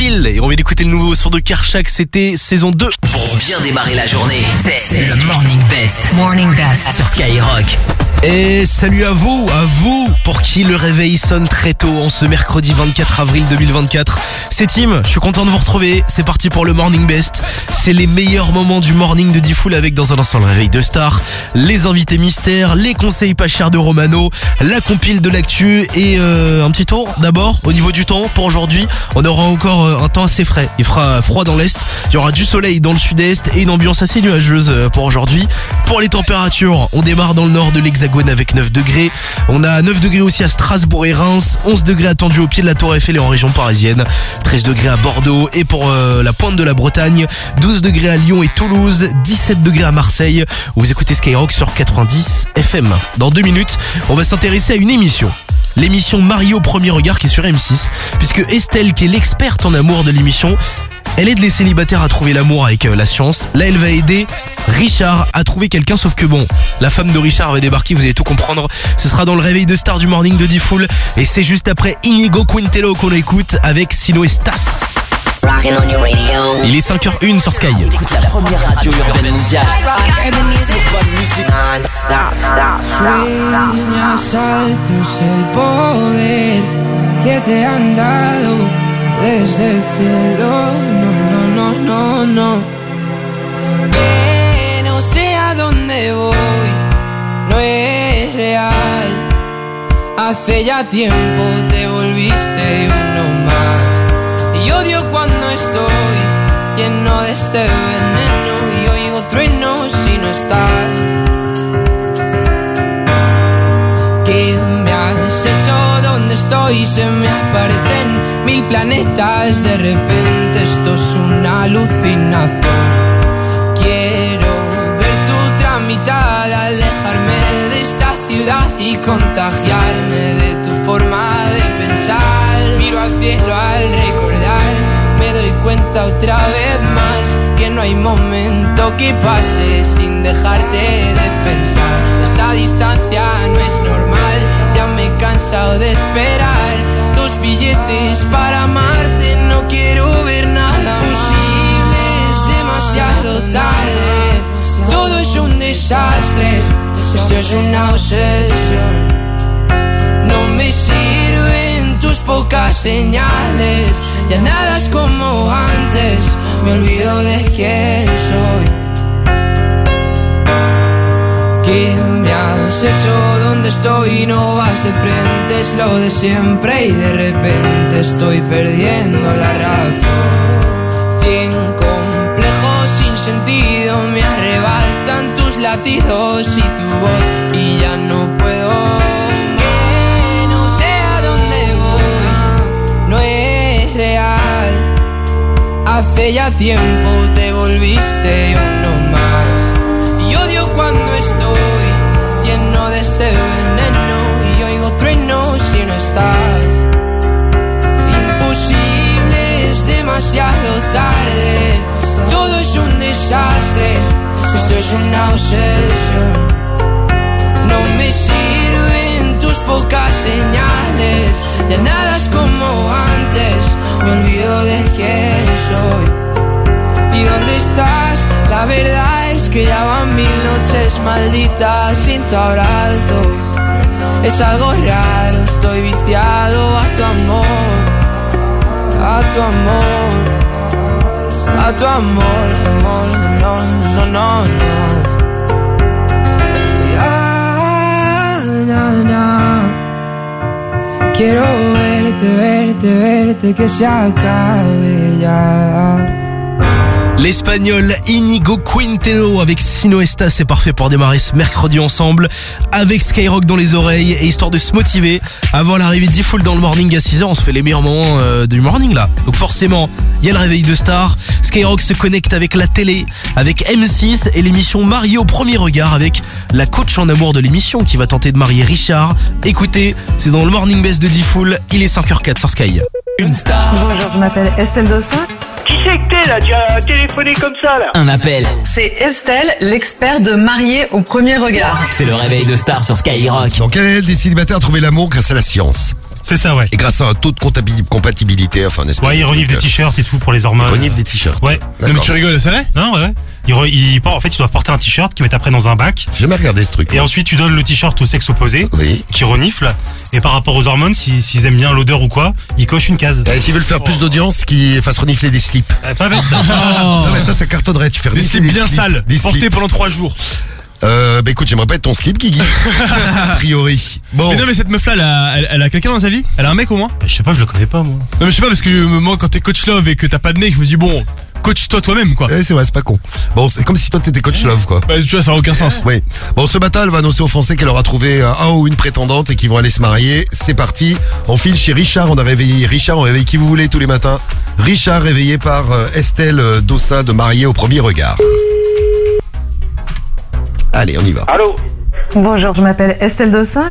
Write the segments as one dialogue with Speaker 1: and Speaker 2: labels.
Speaker 1: Phil. Et on vient d'écouter le nouveau son de Kershak, c'était saison 2.
Speaker 2: Pour bien démarrer la journée, c'est le Morning Best. Morning Best sur Skyrock.
Speaker 1: Et salut à vous pour qui le réveil sonne très tôt en ce mercredi 24 avril 2024. C'est Tim, je suis content de vous retrouver. C'est parti pour le Morning Best. C'est les meilleurs moments du morning de D-Fool avec dans un instant le réveil de star, les invités mystères, les conseils pas chers de Romano, la compile de l'actu et un petit tour d'abord au niveau du temps. Pour aujourd'hui, on aura encore un temps assez frais. Il fera froid dans l'est, il y aura du soleil dans le sud-est et une ambiance assez nuageuse pour aujourd'hui. Pour les températures, on démarre dans le nord de l'Hexagone avec 9 degrés. On a 9 degrés aussi à Strasbourg et Reims, 11 degrés attendus au pied de la Tour Eiffel et en région parisienne, 13 degrés à Bordeaux et pour la pointe de la Bretagne, 12 degrés à Lyon et Toulouse, 17 degrés à Marseille. Vous écoutez Skyrock sur 90 FM. Dans 2 minutes, on va s'intéresser à une émission. L'émission Mariée au premier regard qui est sur M6, puisque Estelle, qui est l'experte en amour de l'émission, elle aide les célibataires à trouver l'amour avec la science. Là, elle va aider Richard à trouver quelqu'un, sauf que bon, la femme de Richard va débarquer, vous allez tout comprendre. Ce sera dans le réveil de star du morning de D-Fool. Et c'est juste après Inigo Quintero qu'on écoute avec Sino Estas. Il est 5h01 sur Sky.
Speaker 2: Écoute la première radio urbaine mondiale.
Speaker 3: Sueñas altos el poder que te han dado desde el cielo. No. Que no sé a dónde voy, no es real. Hace ya tiempo te volviste uno más. Y odio cuando estoy lleno de este veneno y oigo truenos si no estás. ¿Qué me has hecho? ¿Dónde estoy? Se me aparecen 1000 planetas. De repente esto es una alucinación. Quiero ver tu tramitada, alejarme de esta ciudad y contagiarme de tu forma de pensar. Miro al cielo al recordar, me doy cuenta otra vez más que no hay momento que pase sin dejarte de pensar. Esta distancia no es normal, ya me he cansado de esperar. 2 billetes para amarte, no quiero ver nada posible, es demasiado tarde. Todo es un desastre, esto es una obsesión. No me sirven tus pocas señales, ya nada es como antes, me olvido de quién soy. ¿Qué me has hecho? ¿Dónde estoy? No vas de frente, es lo de siempre y de repente estoy perdiendo la razón. 100 complejos sin sentido me arrebatan tus latidos y tu voz y ya no puedo. Que no sé a dónde voy, no es real. Hace ya tiempo te volviste uno más. Y odio cuando estoy lleno de este veneno y oigo truenos si no estás. Imposible, es demasiado tarde. Todo es un desastre, esto es una obsesión. No me sirven tus pocas señales, ya nada es como antes, me olvido de quién soy. ¿Y dónde estás? La verdad es que ya van 1000 noches malditas sin tu abrazo. Es algo raro, estoy viciado a tu amor, a tu amor. A tu amor, amor, no. Ya, no. Quiero verte, que se acabe ya.
Speaker 1: L'Espagnol Inigo Quintero avec Sino Estas, c'est parfait pour démarrer ce mercredi ensemble avec Skyrock dans les oreilles et histoire de se motiver avant l'arrivée de D-Fool dans le morning à 6h. On se fait les meilleurs moments du morning là, donc forcément il y a le réveil de star. Skyrock se connecte avec la télé, avec M6 et l'émission Mariée au premier regard avec la coach en amour de l'émission qui va tenter de marier Richard. Écoutez, c'est dans le morning best de D-Fool, il est 5h04 sur Sky.
Speaker 2: Une star.
Speaker 4: Bonjour, je m'appelle Estelle Dossin.
Speaker 5: Qui c'est que t'es là? Tu as téléphoné comme ça là?
Speaker 2: Un appel.
Speaker 4: C'est Estelle, l'expert de Mariée au premier regard.
Speaker 2: C'est le réveil de star sur Skyrock.
Speaker 6: Donc elle aide les célibataires à trouver l'amour grâce à la science. C'est ça, ouais.
Speaker 7: Et grâce à un taux de compatibilité, enfin, n'est-ce pas?
Speaker 6: Ouais, ils reniflent des t-shirts et tout pour les hormones.
Speaker 7: Ils reniflent des t-shirts.
Speaker 6: Ouais.
Speaker 1: Non, mais tu rigoles, c'est vrai?
Speaker 6: Non, ouais. En fait, ils doivent porter un t-shirt qu'ils mettent après dans un bac.
Speaker 7: J'ai jamais regardé ce truc.
Speaker 6: Et ensuite, tu donnes le t-shirt au sexe opposé.
Speaker 7: Oui.
Speaker 6: Qui renifle. Et par rapport aux hormones, s'ils aiment bien l'odeur ou quoi, ils cochent une case.
Speaker 7: S'ils veulent faire plus d'audience, qu'ils fassent renifler des slips.
Speaker 6: Pas bête, ça.
Speaker 7: Non, mais ça cartonnerait. Tu fais
Speaker 1: Des
Speaker 7: renifler
Speaker 1: slips bien sales,
Speaker 7: des
Speaker 1: portés
Speaker 7: slips.
Speaker 1: pendant 3 jours.
Speaker 7: Bah écoute, j'aimerais pas être ton slip, Guigui. A priori. Bon.
Speaker 1: Mais non, mais cette meuf-là, elle a quelqu'un dans sa vie? Elle a un mec au moins?
Speaker 6: Je sais pas, je le connais pas, moi.
Speaker 1: Non, mais je sais pas, parce que moi, quand t'es coach love et que t'as pas de mec, je me dis, bon, coach-toi toi-même, quoi.
Speaker 7: Ouais, c'est vrai, c'est pas con. Bon, c'est comme si toi t'étais coach love, quoi.
Speaker 1: Bah, tu vois, ça n'a aucun sens.
Speaker 7: Oui. Bon, ce matin, elle va annoncer aux Français qu'elle aura trouvé un ou une prétendante et qu'ils vont aller se marier. C'est parti. On file chez Richard. On a réveillé Richard. On réveille qui vous voulez tous les matins. Richard réveillé par Estelle Dossin de Mariée au premier regard. Allez, on y va.
Speaker 5: Allô?
Speaker 4: Bonjour, je m'appelle Estelle Dossin.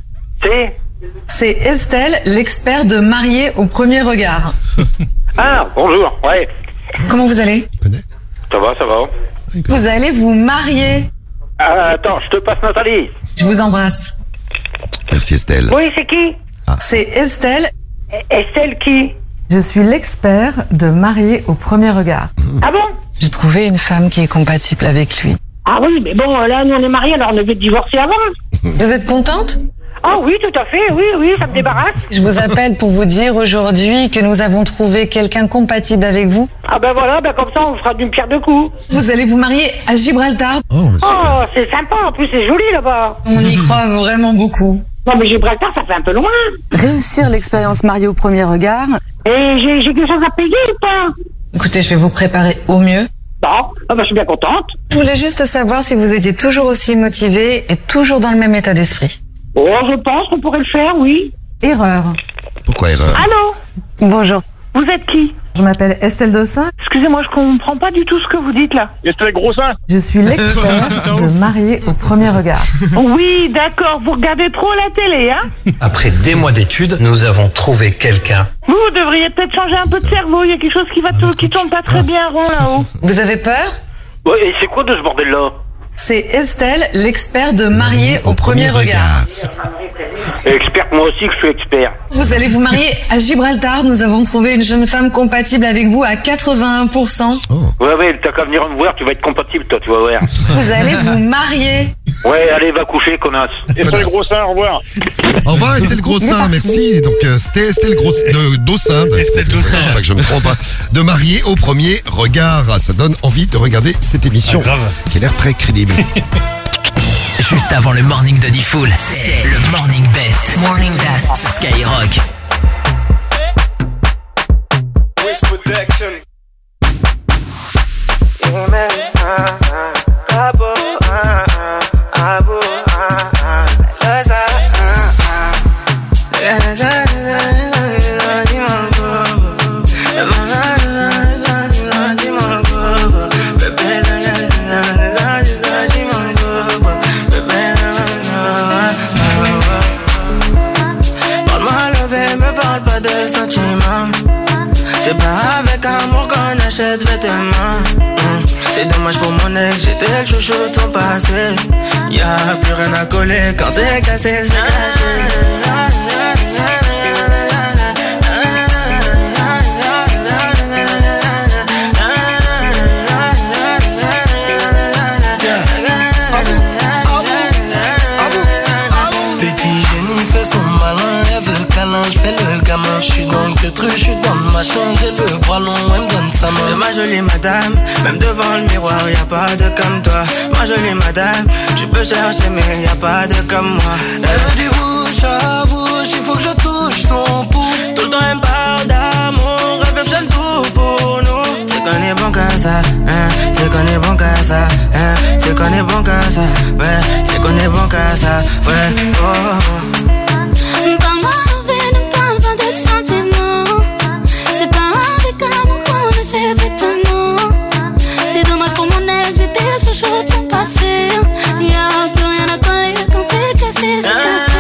Speaker 5: C'est
Speaker 4: C'est Estelle, l'expert de Mariée au premier regard.
Speaker 5: Ah, bonjour, ouais.
Speaker 4: Comment vous allez?
Speaker 7: Tu connais?
Speaker 5: Ça va.
Speaker 4: Vous allez vous marier.
Speaker 5: Attends, je te passe Nathalie.
Speaker 4: Je vous embrasse.
Speaker 7: Merci Estelle.
Speaker 5: Oui, c'est qui?
Speaker 4: C'est Estelle.
Speaker 5: Estelle qui?
Speaker 4: Je suis l'expert de Mariée au premier regard.
Speaker 5: Ah bon?
Speaker 4: J'ai trouvé une femme qui est compatible avec lui.
Speaker 5: Ah oui, mais bon, là, nous on est mariés, alors on devait divorcer avant.
Speaker 4: Vous êtes contente?
Speaker 5: Ah oui, tout à fait, oui, ça me débarrasse.
Speaker 4: Je vous appelle pour vous dire aujourd'hui que nous avons trouvé quelqu'un compatible avec vous.
Speaker 5: Ah ben voilà, comme ça on fera d'une pierre deux coups.
Speaker 4: Vous allez vous marier à Gibraltar.
Speaker 7: Oh, mais super.
Speaker 5: Oh, c'est sympa, en plus c'est joli là-bas.
Speaker 4: On y croit vraiment beaucoup.
Speaker 5: Non mais Gibraltar, ça fait un peu loin.
Speaker 4: Réussir l'expérience Mariée au premier regard.
Speaker 5: Et j'ai quelque chose à payer ou pas?
Speaker 4: Écoutez, je vais vous préparer au mieux.
Speaker 5: Bon, je suis bien contente.
Speaker 4: Je voulais juste savoir si vous étiez toujours aussi motivé et toujours dans le même état d'esprit.
Speaker 5: Oh, je pense qu'on pourrait le faire, oui.
Speaker 4: Erreur.
Speaker 7: Pourquoi erreur?
Speaker 5: Allô?
Speaker 4: Bonjour,
Speaker 5: Vous êtes qui?
Speaker 4: je m'appelle Estelle Dossin.
Speaker 5: Excusez-moi, je comprends pas du tout ce que vous dites là. Estelle Grossin?
Speaker 4: Je suis l'expert de Mariée au premier regard.
Speaker 5: Oui, d'accord, vous regardez trop la télé, hein?
Speaker 2: Après des mois d'études, nous avons trouvé quelqu'un.
Speaker 5: Vous devriez peut-être changer un peu de cerveau, il y a quelque chose qui tourne pas très bien rond là-haut.
Speaker 4: Vous avez peur?
Speaker 5: Ouais, et c'est quoi de ce bordel-là?
Speaker 4: C'est Estelle, l'expert de Mariée au premier regard.
Speaker 5: Expert, moi aussi que je suis expert.
Speaker 4: Vous allez vous marier à Gibraltar. Nous avons trouvé une jeune femme compatible avec vous à 81%.
Speaker 5: Ouais, t'as qu'à venir me voir, tu vas être compatible toi, tu vas voir.
Speaker 4: Vous allez vous marier.
Speaker 5: Ouais, allez, va coucher, connasse.
Speaker 7: Estelle
Speaker 5: Grossin, au revoir.
Speaker 7: Au revoir Estelle Grossin, merci. Donc c'était Estelle Dossin.
Speaker 6: Estelle Dossin.
Speaker 7: Pas que je me trompe. De Mariée au premier regard. Ça donne envie de regarder cette émission.
Speaker 6: Grave.
Speaker 7: Qui a l'air très crédible.
Speaker 2: Juste avant le morning de Diffoul, c'est le Morning Best. Morning Best sur Skyrock.
Speaker 8: C'est pas avec amour qu'on achète vêtements. C'est dommage pour mon ex, j'étais le chouchou de son passé. Y'a plus rien à coller quand c'est cassé, c'est cassé. J'suis dans le queutru, j'suis dans le machin, j'ai le bras long, elle me donne sa main. C'est ma jolie madame, même devant le miroir, y'a pas de comme toi. Ma jolie madame, tu peux chercher mais y'a pas de comme moi. Elle veut du bouche à bouche, il faut que je touche son pouls. Tout le temps elle me parle d'amour, elle veut que tout pour nous. C'est qu'on est bon qu'à ça, hein, c'est qu'on est bon qu'à ça, hein, c'est qu'on est bon qu'à ça, ouais, c'est qu'on est bon qu'à ça, ouais, oh.
Speaker 9: C'est dommage pour mon ex, j'étais le chouchou de son passé. Y'a plus rien à coller quand c'est cassé, c'est cassé.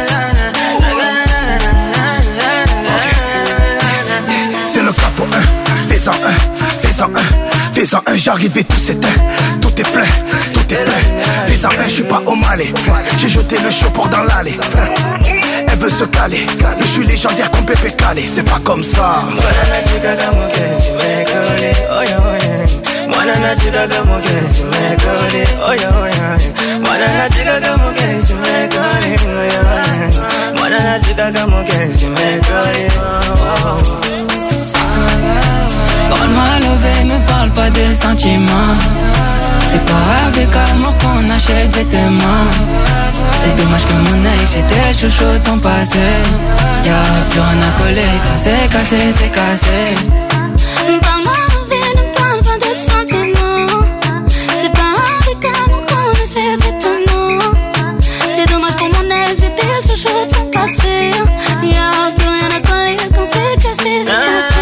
Speaker 10: C'est le capo, hein. j'arrive et tout s'éteint. Tout est plein, tout est plein. Fais en un, je suis pas au Malais. J'ai jeté le chopper dans l'allée. Elle veut se caler, mais je suis légendaire comme Pépé Calé. C'est pas comme ça.
Speaker 8: Buena chica como que si me colé, oye, oye. Buena chica como que si me colé, oye, oye. Buena chica como que si me colé, oye, oye. Buena chica como que si me colé,
Speaker 3: Parle-moi levé, me parle pas de sentiments. C'est pas avec amour qu'on achète vêtements. C'est dommage que mon œil, j'étais chouchou de son passé. Y'a plus rien à coller, quand c'est cassé, c'est cassé.
Speaker 9: Parle-moi levé, ne parle pas de sentiments. C'est pas avec amour qu'on achète vêtements. C'est dommage que mon œil, j'étais chouchou de son passé. Y'a plus rien à coller, quand c'est cassé, c'est cassé.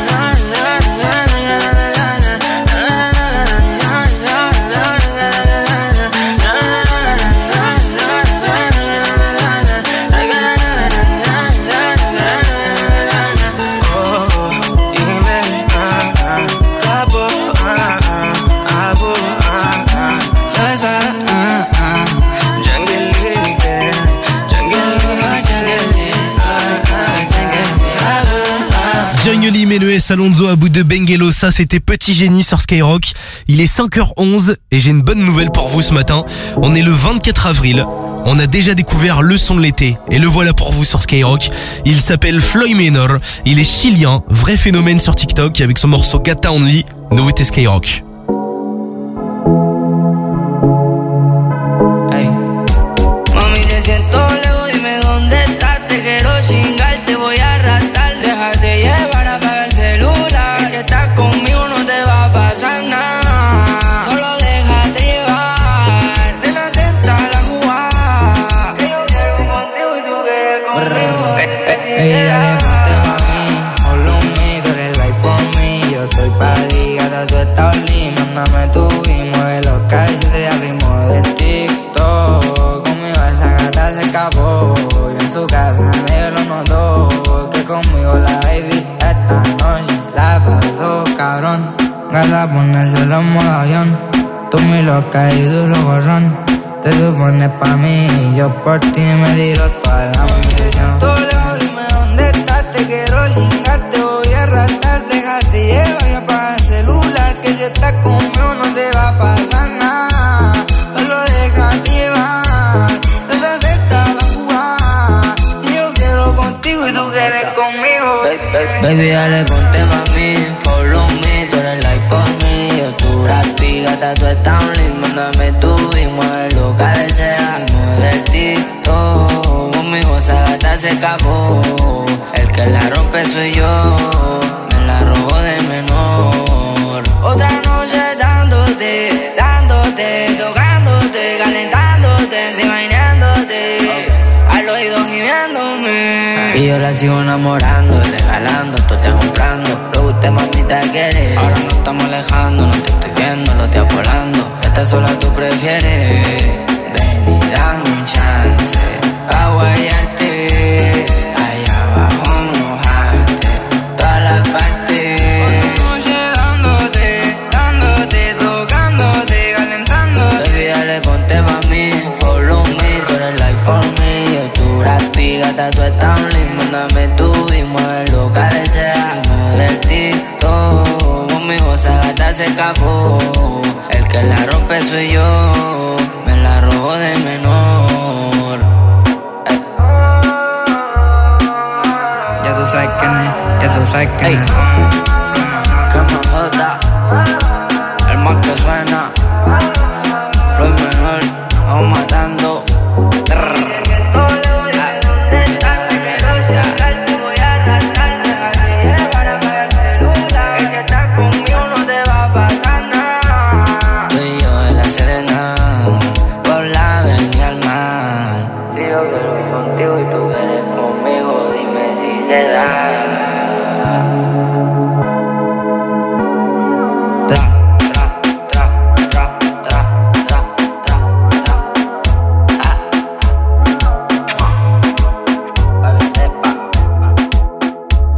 Speaker 1: Jungle et le S Alonso à bout de Benguelo, ça c'était Petit Génie sur Skyrock. Il est 5h11 et j'ai une bonne nouvelle pour vous ce matin. On est le 24 avril. On a déjà découvert le son de l'été et le voilà pour vous sur Skyrock. Il s'appelle Floyd Manor, il est chilien, vrai phénomène sur TikTok avec son morceau Gata Only, nouveauté Skyrock.
Speaker 8: Hey. Mami, te siento lejos, dime dónde estás. Te quiero chingar, te voy a arrastrar. Déjate llevar, apaga el celular. Que si estás conmigo no te va a pasar nada. Solo déjate llevar. Nena, atenta a la jugada. Que yo quiero contigo y tú quieres conmigo. Ey, dale, ponte mami, follow me, tú eres life for me. Yo estoy pa' ligada, tú estás only. Mándame tu y mueve los calles al ritmo del TikTok. Conmigo esa gata se escapó. Y en su casa nadie lo notó. Que conmigo la baby esta noche la pasó, cabrón. Gata, ponérselo en modo avión. Tú mi loca y duro gorrón. Te supones pa' mí y yo por ti me tiro toda la munición. Todo lejos, dime dónde estás. Te quiero chingar, te voy a arrastrar. Déjate llevar y apaga el celular. Que si estás conmigo no te va a pasar nada. Solo déjate llevar. Desde esta la jugada. Y yo quiero contigo y tú quieres conmigo. Baby, dale, ponte pa' mí, follow me, tú eres life for me. Yo tu rapi, gata, tú estás only. Mándame tu y mueve lo que desea. Mueve el TikTok. Conmigo esa gata se escapó. El que la rompe soy yo. Me la robó de menor. Otra noche dándote, dándote, tocándote, calentándote, enseñándote. Al oído gimiéndome. Y yo la sigo enamorando, regalando, tú te comprando. Lo que usted mamita quiere. Ahora nos estamos alejando, no te estoy viendo, lo estoy volando. Esta sola tú prefieres. Ven y dame un chance pa' guayarte. Allá abajo mojarte toda la parte. Otra noche dándote, dándote, tocándote, calentándote. Baby, dale, ponte pa' mí, follow me, tú eres life for me. Yo tu rapi, gata, tú estás only. Mándame tú y mueve lo que desea. Mueve el TikTok. Conmigo esa gata se escapó. El que la rompe soy yo. Me la robó de menor. Ya tú sabes quién es, ya tú sabes quién es. Crema J, el más que suena. Floyd Manor, vamos matando.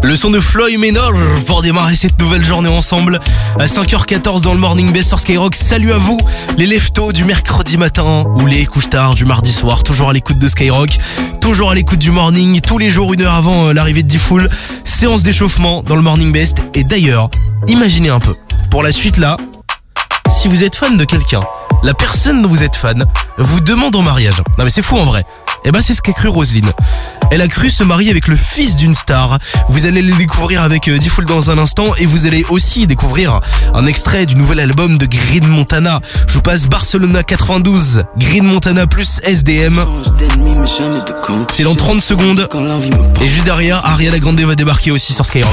Speaker 1: Le son de Floyd Menor pour démarrer cette nouvelle journée ensemble. À 5h14 dans le Morning Best sur Skyrock. Salut à vous, les leftos du mercredi matin ou les couches-tard du mardi soir. Toujours à l'écoute de Skyrock, toujours à l'écoute du morning. Tous les jours, 1 heure avant l'arrivée de D-Fool. Séance d'échauffement dans le Morning Best. Et d'ailleurs, imaginez un peu, pour la suite là, si vous êtes fan de quelqu'un, la personne dont vous êtes fan vous demande en mariage. Non mais c'est fou en vrai. Eh ben c'est ce qu'a cru Roselyne. Elle a cru se marier avec le fils d'une star. Vous allez le découvrir avec D-Fool dans un instant et vous allez aussi découvrir un extrait du nouvel album de Green Montana. Je vous passe Barcelona 92, Green Montana plus SDM. C'est dans 30 secondes. Et juste derrière, Ariana Grande va débarquer aussi sur Skyrock.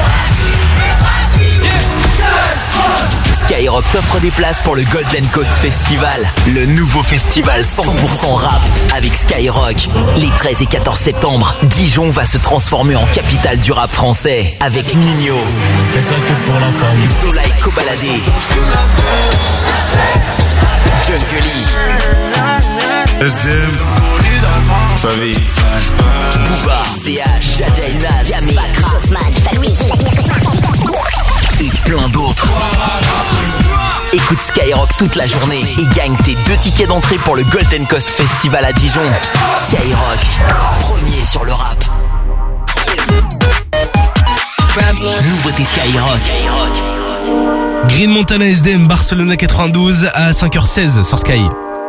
Speaker 2: Skyrock t'offre des places pour le Golden Coast Festival, le nouveau festival 100% rap avec Skyrock. Les 13 et 14 septembre, Dijon va se transformer en capitale du rap français avec Nino,
Speaker 11: C'est ça que pour la famille.
Speaker 2: Soleil Cobaladé, Jungly,
Speaker 11: SDM, famille,
Speaker 2: Booba, CH, Jaja et Naz, Yamé, et plein d'autres. Écoute Skyrock toute la journée et gagne tes 2 tickets d'entrée pour le Golden Coast Festival à Dijon. Skyrock, premier sur le rap. Nouveauté Skyrock.
Speaker 1: Green Montana SDM, Barcelona 92 à 5h16 sur Sky.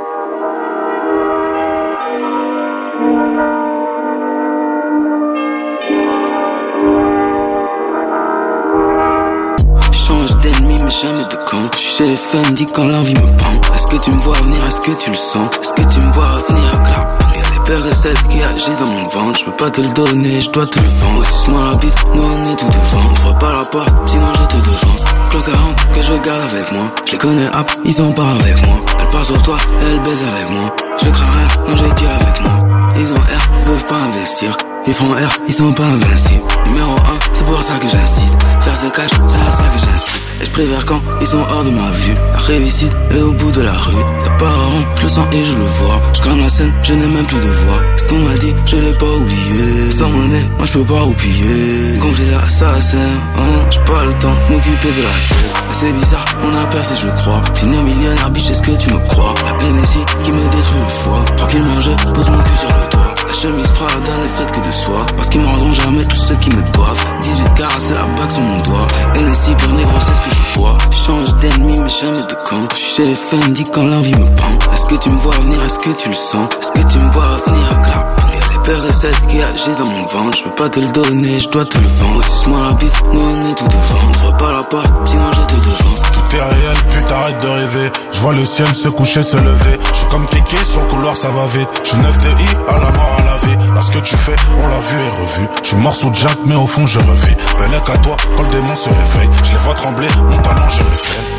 Speaker 12: Jamais de con, je suis chez Fendi quand l'envie me prend. Est-ce que tu me vois venir, est-ce que tu le sens? Est-ce que tu me vois venir, clap? Y'a des peurs et celles qui agissent dans mon ventre. Je peux pas te le donner, je dois te le vendre. Suce-moi la bite, nous on est tout devant. Ouvre pas la porte, sinon je te devance. Clock 40 que je garde avec moi. Je les connais hop, ils sont pas avec moi. Elle part sur toi, elle baise avec moi. Je crains rien, non j'ai Dieu avec moi. Ils ont R, ils peuvent pas investir. Ils font R, ils sont pas invincibles. Numéro 1, c'est pour ça que j'insiste. Faire ce catch, c'est à ça que j'insiste. Et je préfère quand ils sont hors de ma vue. La réussite est au bout de la rue. T'as pas rond, je le sens et je le vois. Je crame la scène, je n'ai même plus de voix. Ce qu'on m'a dit, je l'ai pas oublié. Sans monnaie, moi je peux pas oublier. Quand j'ai l'assassin, j'ai pas le temps de m'occuper de la scène. Mais c'est bizarre, on a percé je crois. Finir millionnaire, biche, est-ce que tu me crois? La peine ici qui me détruit le foie. Tranquillement je pose mon cul sur le toit. La chemise Prada n'est faite que de soie. Parce qu'ils me rendront jamais tous ceux qui me doivent. 18 carats, c'est la bague sur mon doigt. NSI, pur négro, c'est ce que je bois. Change d'ennemi, mais jamais de camp. Je suis chez Fendi quand l'envie me prend. Est-ce que tu me vois venir, est-ce que tu le sens? Est-ce que tu me vois venir, clap? Y'a des peurs et celles qui agissent dans mon ventre. Je peux pas te le donner, je dois te le vendre. Suce-moi la bite, nous on est tout devant. Ouvre pas la porte, sinon je te devance.
Speaker 11: Tout est réel, putain arrête de rêver. Je vois le ciel se coucher, se lever. Je suis comme Kéké sur le couloir, ça va vite. Je suis 9 DI, à la mort, à la vie. Là ce que tu fais, on l'a vu et revu. Je suis mort sous Jack, mais au fond je revis. Bellec à toi, quand le démon se réveille. Je les vois trembler, mon talent je le fais.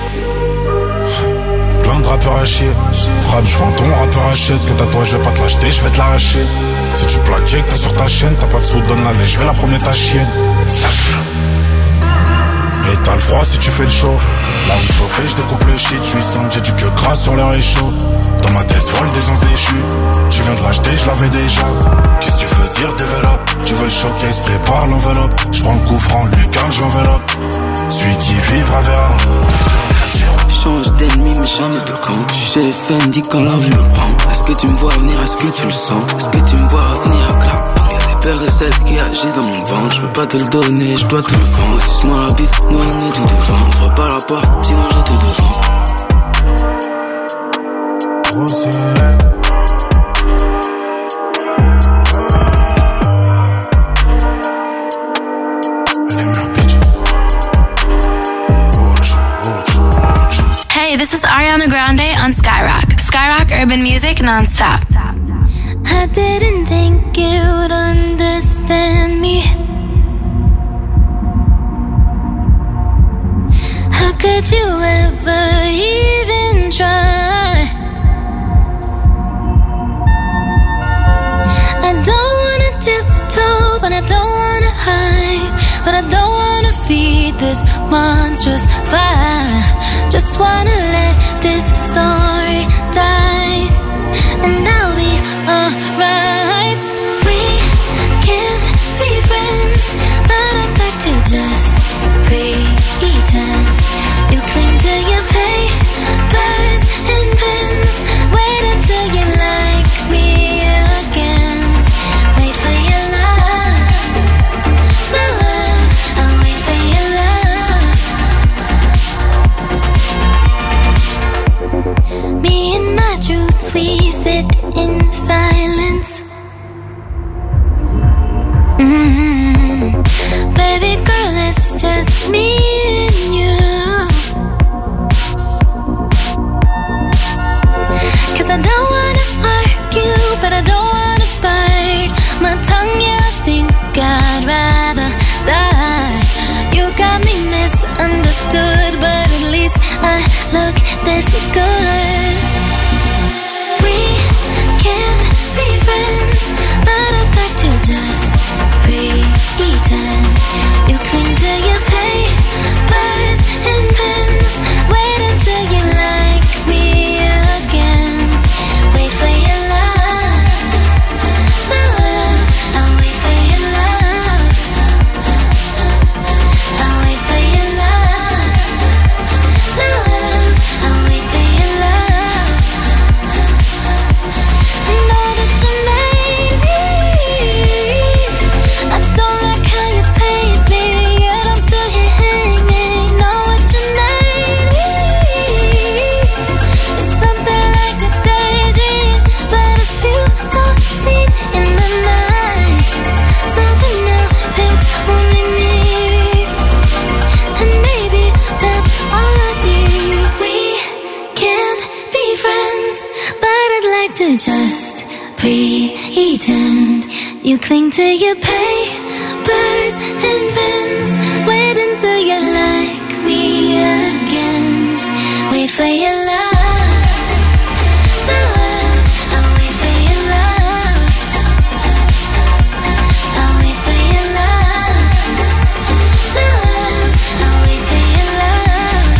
Speaker 11: Plein de rappeurs à chier. Frappe, je vends ton rappeur achète. Ce que t'as toi, je vais pas te l'acheter, je vais te l'arracher. Si tu plaquais que t'as sur ta chaîne, t'as pas de sous, donne la lait, je vais la promener ta chienne. Sache. Et t'as le froid si tu fais le show. Là où chauffé, je découpe le shit, je suis simple, j'ai du queue gras sur le réchaud. Dans ma tête vol des ans déchus. Tu viens de l'acheter, je l'avais déjà. Qu'est-ce que tu veux dire, développe? Tu veux le showcase, prépare l'enveloppe. Je prends le coup franc, Lucan, j'enveloppe. Celui qui vivra verra.
Speaker 12: Change d'ennemi, mais jamais de camp. Je suis chez Fendi quand l'envie me prend. Est-ce que tu me vois venir, est-ce que tu le sens? Est-ce que tu me vois venir, clap? Peur et celles qui agissent dans mon ventre. Je peux pas te le donner, je dois te le vendre. Suce-moi la bite, nous on est tout devant. Ouvre pas la porte, sinon je te devance.
Speaker 13: Hey, this is Ariana Grande on Skyrock. Skyrock Urban Music non-stop.
Speaker 9: I didn't think you'd understand me. How could you ever even try? I don't wanna tiptoe, but I don't wanna hide. But I don't wanna feed this monstrous fire. Just wanna let this story die, and I'll be alright. We can't be friends, but I it's just me and you. 'Cause I don't wanna argue, but I don't wanna bite my tongue, yeah, I think I'd rather die. You got me misunderstood, but at least I look this good. We can't be friends, but I'd like to just pretend. You cling to your papers and pens. Wait until you like me again. Wait for your love, love. I'll wait for your love. I'll wait for your love, love. I'll wait for your love. Know that you made me. I don't like how you paint me, yet I'm still here hanging. Know what you made me. It's something like a daydream, but a few so seen in the night. Something now, it's only me, and maybe that's all I need. We can't be friends, but I'd like to just pretend. You cling to your papers and pens. Wait until you like me again. Wait for your love, love. I'll wait for your love. I'll wait for your love, love. I'll wait for your love.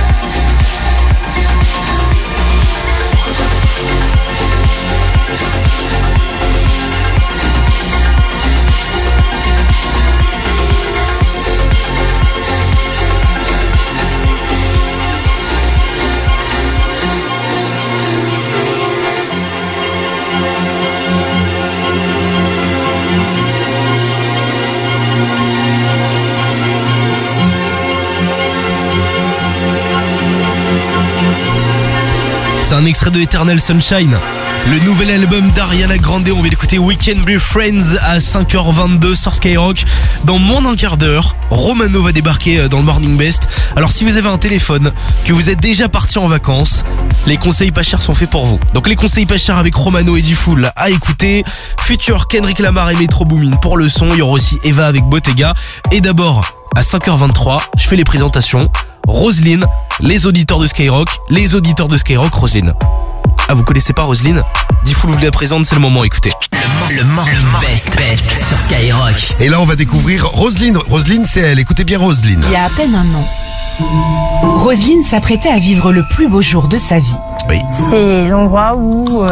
Speaker 1: C'est un extrait de Eternal Sunshine, le nouvel album d'Ariana Grande. On vient d'écouter We Can Be Friends à 5h22 sur Skyrock. Dans moins d'un quart d'heure, Romano va débarquer dans le Morning Best. Alors si vous avez un téléphone, que vous êtes déjà parti en vacances, les conseils pas chers sont faits pour vous. Donc les conseils pas chers avec Romano et Diffoul à écouter. Future, Kendrick Lamar et Metro Boomin pour le son. Il y aura aussi Eva avec Bottega. Et d'abord, à 5h23, je fais les présentations. Roselyne, les auditeurs de Skyrock, Roselyne. Ah, vous connaissez pas Roselyne? Diffoul vous la présente, c'est le moment, écoutez.
Speaker 2: Le Morning Best sur Skyrock.
Speaker 7: Et là, on va découvrir Roselyne. Roselyne, c'est elle. Écoutez bien Roselyne.
Speaker 14: Il y a à peine un an, Roselyne s'apprêtait à vivre le plus beau jour de sa vie.
Speaker 7: Oui.
Speaker 15: C'est l'endroit où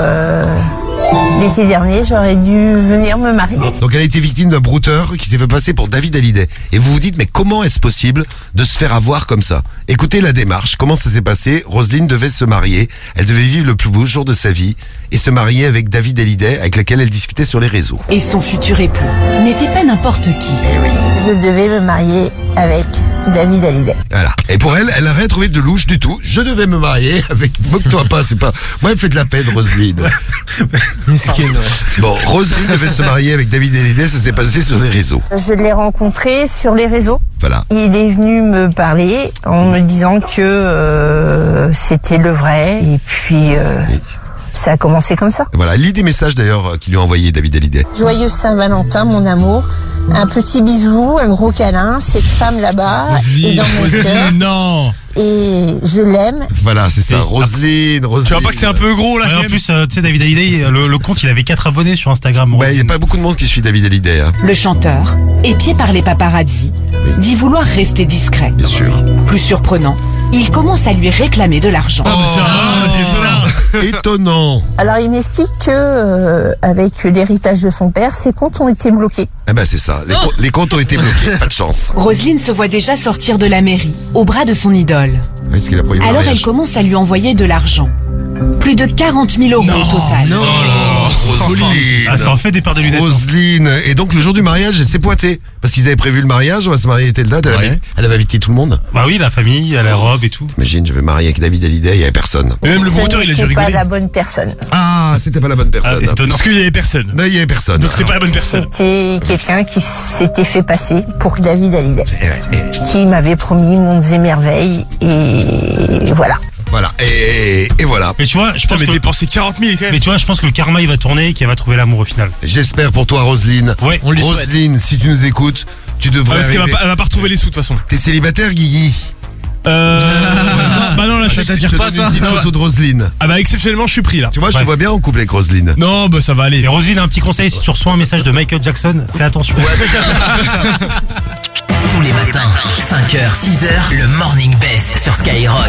Speaker 15: l'été dernier j'aurais dû venir me marier.
Speaker 7: Donc elle a été victime d'un brouteur qui s'est fait passer pour David Hallyday. Et vous vous dites, mais comment est-ce possible de se faire avoir comme ça? Écoutez la démarche, comment ça s'est passé? Roselyne devait se marier, elle devait vivre le plus beau jour de sa vie et se marier avec David Hallyday, avec lequel elle discutait sur les réseaux.
Speaker 14: Et son futur époux n'était pas n'importe qui.
Speaker 15: Je devais me marier avec David Hallyday.
Speaker 7: Voilà. Et pour elle, elle n'a rien trouvé de louche du tout. Je devais me marier avec... Moque-toi pas, c'est pas... Moi, elle me fait de la peine, Roselyne.
Speaker 1: Miskin, ouais.
Speaker 7: Bon, Roselyne devait se marier avec David Hallyday, ça s'est passé sur les réseaux.
Speaker 15: Je l'ai rencontré sur les réseaux.
Speaker 7: Voilà.
Speaker 15: Il est venu me parler en me disant que c'était le vrai. Et puis... ça a commencé comme ça.
Speaker 7: Voilà, lis des messages d'ailleurs qu'il lui a envoyé David Hallyday.
Speaker 15: Joyeux Saint-Valentin, mon amour. Un petit bisou, un gros câlin. Cette femme là-bas est dans mon cœur.
Speaker 1: Non.
Speaker 15: Et je l'aime.
Speaker 7: Voilà, c'est ça. Roselyne.
Speaker 6: Tu vois pas que c'est un peu gros là? Ouais, en plus, tu sais, David Hallyday, le compte, il avait 4 abonnés sur Instagram.
Speaker 7: Ouais, il n'y a pas beaucoup de monde qui suit David Hallyday. Hein.
Speaker 14: Le chanteur, épié par les paparazzi, dit vouloir rester discret.
Speaker 7: Bien sûr.
Speaker 14: Plus surprenant, il commence à lui réclamer de l'argent.
Speaker 7: C'est étonnant.
Speaker 15: Alors il m'explique que avec l'héritage de son père, ses comptes ont été bloqués.
Speaker 7: Eh ben c'est ça, les comptes ont été bloqués, pas de chance.
Speaker 14: Roselyne se voit déjà sortir de la mairie, au bras de son idole.
Speaker 7: Est-ce qu'il a pris
Speaker 14: Alors elle commence à lui envoyer de l'argent. Plus de 40 000 euros au total.
Speaker 1: Non.
Speaker 7: Roselyne.
Speaker 6: Ah, ça en fait des paires de lunettes.
Speaker 7: Roselyne. Et donc le jour du mariage, elle s'est pointée. Parce qu'ils avaient prévu le mariage, on va se marier telle date. Elle avait invité tout le monde.
Speaker 6: Bah oui, la famille, la robe et tout.
Speaker 7: Imagine, je vais marier avec David Hallyday, il y avait personne.
Speaker 1: Mais même le brouteur, il a dû rigoler.
Speaker 15: C'était pas la bonne personne.
Speaker 7: Ah, c'était pas la bonne personne.
Speaker 1: Parce qu'il y avait personne.
Speaker 7: Non, il y avait personne.
Speaker 1: Donc c'était pas la bonne personne.
Speaker 15: C'était quelqu'un qui s'était fait passer pour David Hallyday. Qui m'avait promis mondes et merveilles. Et voilà.
Speaker 7: Voilà, et voilà.
Speaker 6: Mais tu vois, je pense que
Speaker 1: dépensé 40 000 quand même.
Speaker 6: Mais tu vois, je pense que le karma il va tourner et qu'elle va trouver l'amour au final.
Speaker 7: J'espère pour toi, Roselyne.
Speaker 6: Ouais,
Speaker 1: on lui souhaite.
Speaker 7: Roselyne, si tu nous écoutes, tu devrais.
Speaker 1: Parce qu'elle va pas retrouver les sous de toute façon.
Speaker 7: T'es célibataire, Guigui?
Speaker 1: Bah non, là, je
Speaker 7: te
Speaker 1: pas ça.
Speaker 7: Une petite photo de Roselyne.
Speaker 1: Ah bah exceptionnellement, je suis pris là.
Speaker 7: Tu vois, je te vois bien en couple avec Roselyne.
Speaker 1: Non, bah ça va aller.
Speaker 6: Et Roselyne, un petit conseil, si tu reçois un message de Michael Jackson, fais attention.
Speaker 2: Tous les matins, 5h, 6h, le Morning Best sur Skyrock.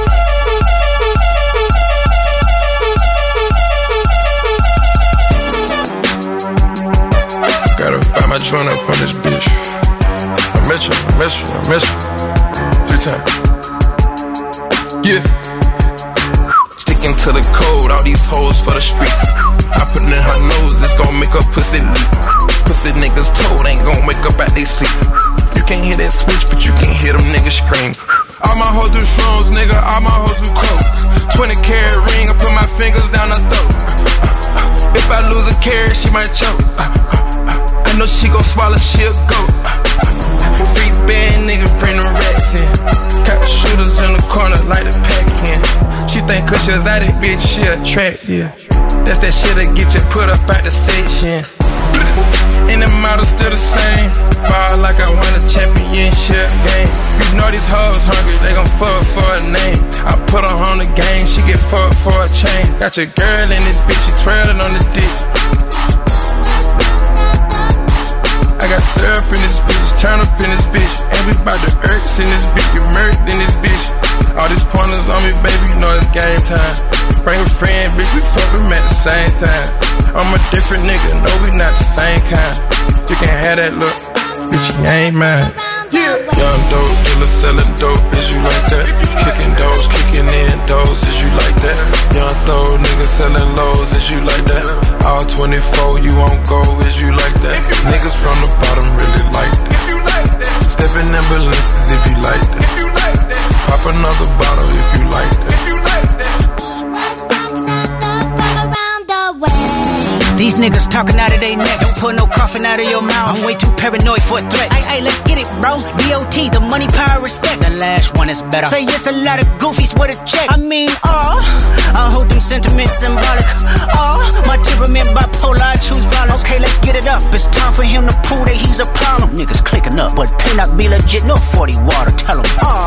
Speaker 16: Gotta find my joint up on this bitch. I miss you. 3 times. Yeah. Sticking to the code, all these hoes for the street. I put it in her nose, it's gon' make her pussy leak. Pussy niggas told ain't gon' wake up at they sleep. You can't hear that switch, but you can hear them niggas scream. All my hoes do shrooms, nigga, all my hoes do coke. 20-carat ring, I put my fingers down her throat. If I lose a carat, she might choke. I know she gon' swallow, she'll go. Free band, nigga, bring the rats in. Got shooters in the corner, like the pack in. She think cause she's out it, bitch, she attractive. That's that shit that get you put up at the section. And the model still the same. Ball like I won a championship game. You know these hoes hungry, they gon' fuck for a name. I put her on the game, she get fucked for a chain. Got your girl in this bitch, she twirling on the dick. I got syrup in this bitch, turn up in this bitch. And we bout to irks in this bitch, get murked in this bitch. All these pointers on me, baby, you know it's game time. Bring a friend, bitch, we fuck them at the same time. I'm a different nigga, no, we not the same kind. You can have that look, bitch, you ain't mine. Yeah. Young dope dealer selling dope, is you like that? Kicking doors, kicking in doors, is you like that? Young throw nigga selling lows, is you like that? All 24, you won't go, is you like that? Niggas from the bottom really like that. Step in ambulances if you like that. Pop another bottle if you like that.
Speaker 17: These niggas talking out of their neck. Don't put no coffin out of your mouth. I'm way too paranoid for a threat. Ay, let's get it, bro. DOT, the money, power, respect. The last one is better. Say yes, a lot of goofies with a check. I mean, I hold them sentiments symbolic. My temperament bipolar, I choose violence. Okay, let's get it up. It's time for him to prove that he's a problem. Niggas clicking up, but pay not be legit. No 40 water, tell him.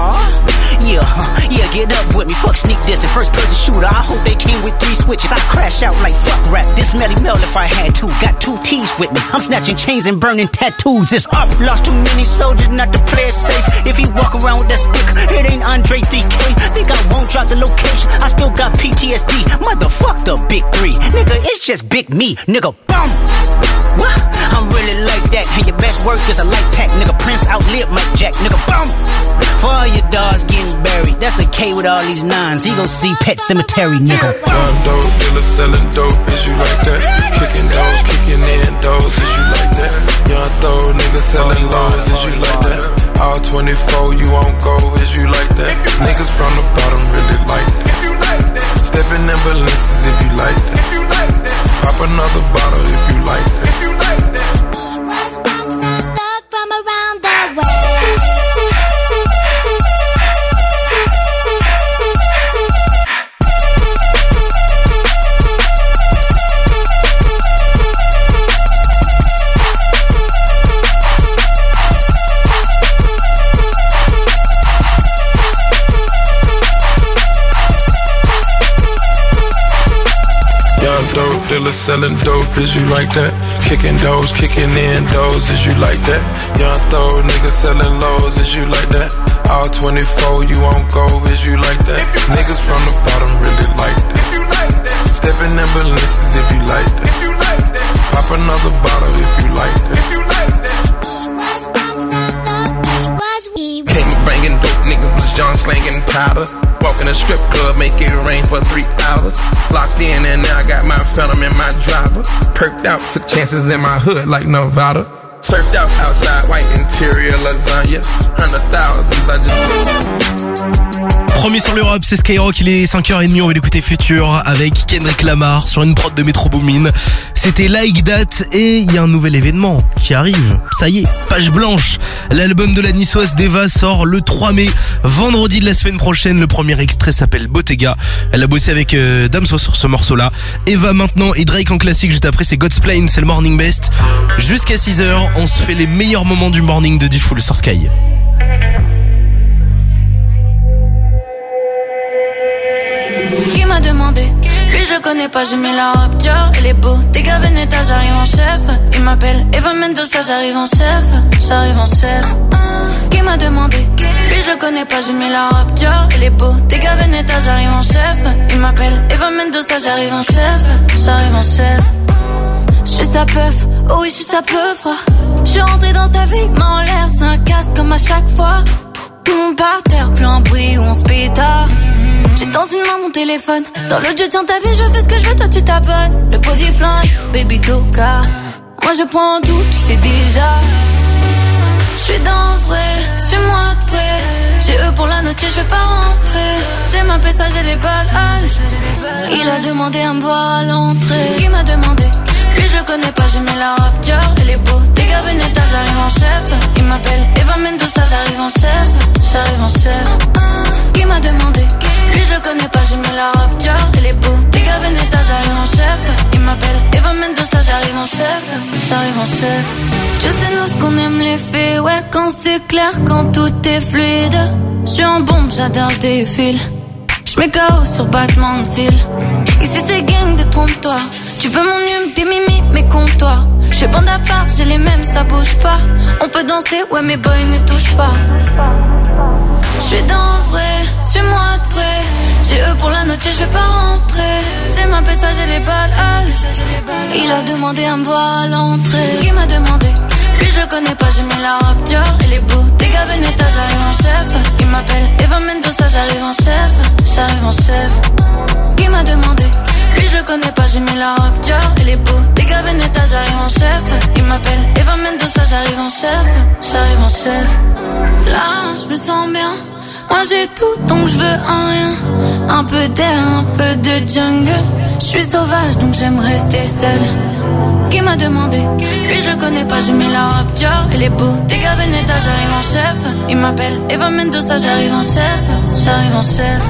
Speaker 17: Yeah, get up with me. Fuck sneak diss and first person shooter. I hope they came with 3 switches. I crash out like fuck rap. This Melly Mel if I had to. Got 2 T's with me. I'm snatching chains and burning tattoos. It's up. Lost too many soldiers not to play it safe. If he walk around with that stick, it ain't Andre 3K. Think I won't drop the location. I still got PTSD. Motherfuck the big 3. Nigga, it's just big me. Nigga, boom. What? I'm really like that. And your best work is a light pack. Nigga, Prince outlived Mike Jack. Nigga, boom. For all your dogs getting buried. That's a K with all these 9s. He gon' see Pet Cemetery, nigga.
Speaker 16: Young dope dealer selling dope, is you like that? Kicking doors, kicking in doors, is you like that? Young throw nigga selling lows, is you like that? All 24, you won't go, is you like that? Niggas from the bottom really like that. Step in ambulances if you like that. Pop another bottle if you like that.
Speaker 9: From around the way.
Speaker 16: Dope dealer selling dope, is you like that? Kicking doors, kicking in doors, is you like that? Young throw niggas selling lows, is you like that? All 24, you won't go, is you like that? Niggas from the bottom really like that. Step in ambulances if you like that. Pop another bottle if you like that. Came banging dope, niggas was John slanging powder. Walk in a strip club, make it rain for 3 hours. Locked in and now I got my phantom in my driver. Perked out, took chances in my hood like Nevada. Surfed out outside, white interior lasagna. 100,000s, I just...
Speaker 1: Promis sur l'Europe, c'est Skyrock, il est 5h30, on va l'écouter Future avec Kendrick Lamar sur une prod de Metro Boomin. C'était Like That et il y a un nouvel événement qui arrive. Ça y est, page blanche. L'album de la niçoise Deva sort le 3 mai, vendredi de la semaine prochaine. Le premier extrait s'appelle Bottega. Elle a bossé avec Damso sur ce morceau-là. Eva maintenant et Drake en classique juste après, c'est God's Plane, c'est le Morning Best. Jusqu'à 6h, on se fait les meilleurs moments du morning de D-Fool sur Sky.
Speaker 9: Qui m'a demandé, lui je connais pas, j'ai mis la robe Dior, elle est beau, dégâts Veneta, j'arrive en chef. Il m'appelle Eva Mendoza, j'arrive en chef, j'arrive en chef. Qui m'a demandé, lui je connais pas, j'ai mis la robe Dior, elle est beau, dégâts Veneta, j'arrive en chef. Il m'appelle Eva Mendoza, j'arrive en chef, j'arrive en chef. J'suis sa peuf, oh oui j'suis sa peuf. J'suis rentré dans sa vie, main en l'air, c'est un casse comme à chaque fois. Tout le monde par terre, plus un bruit où on se pétard. J'ai dans une main mon téléphone, dans l'autre je tiens ta vie, je fais ce que je veux, toi tu t'abonnes. Le body flingue, baby toka. Moi je prends tout, tu sais déjà. J'suis dans le vrai, suis-moi de près. J'ai eux pour la note, je vais pas rentrer. C'est ma pesa, j'ai les balles. Il a demandé à me voir à l'entrée. Qui m'a demandé? Lui je connais pas, j'ai mis la robe Dior, elle est beau, dégâts Veneta, j'arrive en chef. Il m'appelle Eva Mendoza, j'arrive en chef, j'arrive en chef. Qui m'a demandé? Lui je connais pas, j'ai mis la robe Dior, elle est beau, dégâts Veneta, j'arrive en chef. Il m'appelle Eva Mendoza, j'arrive en chef, j'arrive en chef. Tu sais nous ce qu'on aime les faits, ouais quand c'est clair, quand tout est fluide. J'suis en bombe, j'adore des fils. J'mets KO sur battement de cils. Ici c'est gang, détrompe-toi. Tu veux mon hume, tes mimi, mais compte-toi. J'fais bande à part, j'ai les mêmes, ça bouge pas. On peut danser, ouais mes boys ne touchent pas. J'suis dans le vrai, suis-moi de près. J'ai eux pour la note, je vais pas rentrer. C'est ma pesa, j'ai les balles. Il a demandé à me voir à l'entrée. Qui m'a demandé? Lui je connais pas, j'ai mis la robe Dior, elle est beau, dégâts Veneta, j'arrive en chef. Il m'appelle Eva Mendoza, j'arrive en chef, j'arrive en chef. Qui m'a demandé? Lui je connais pas, j'ai mis la robe Dior, elle est beau, dégâts Veneta, j'arrive en chef. Il m'appelle Eva Mendoza, j'arrive en chef, j'arrive en chef. Là je me sens bien, moi j'ai tout donc je veux un rien. Un peu d'air, un peu de jungle. Je suis sauvage donc j'aime rester seule. Qui m'a demandé? Lui je connais pas, j'ai mis la robe Dior, elle est beau, dégâts Veneta, j'arrive en chef. Il m'appelle Eva Mendoza, j'arrive en chef, j'arrive en chef.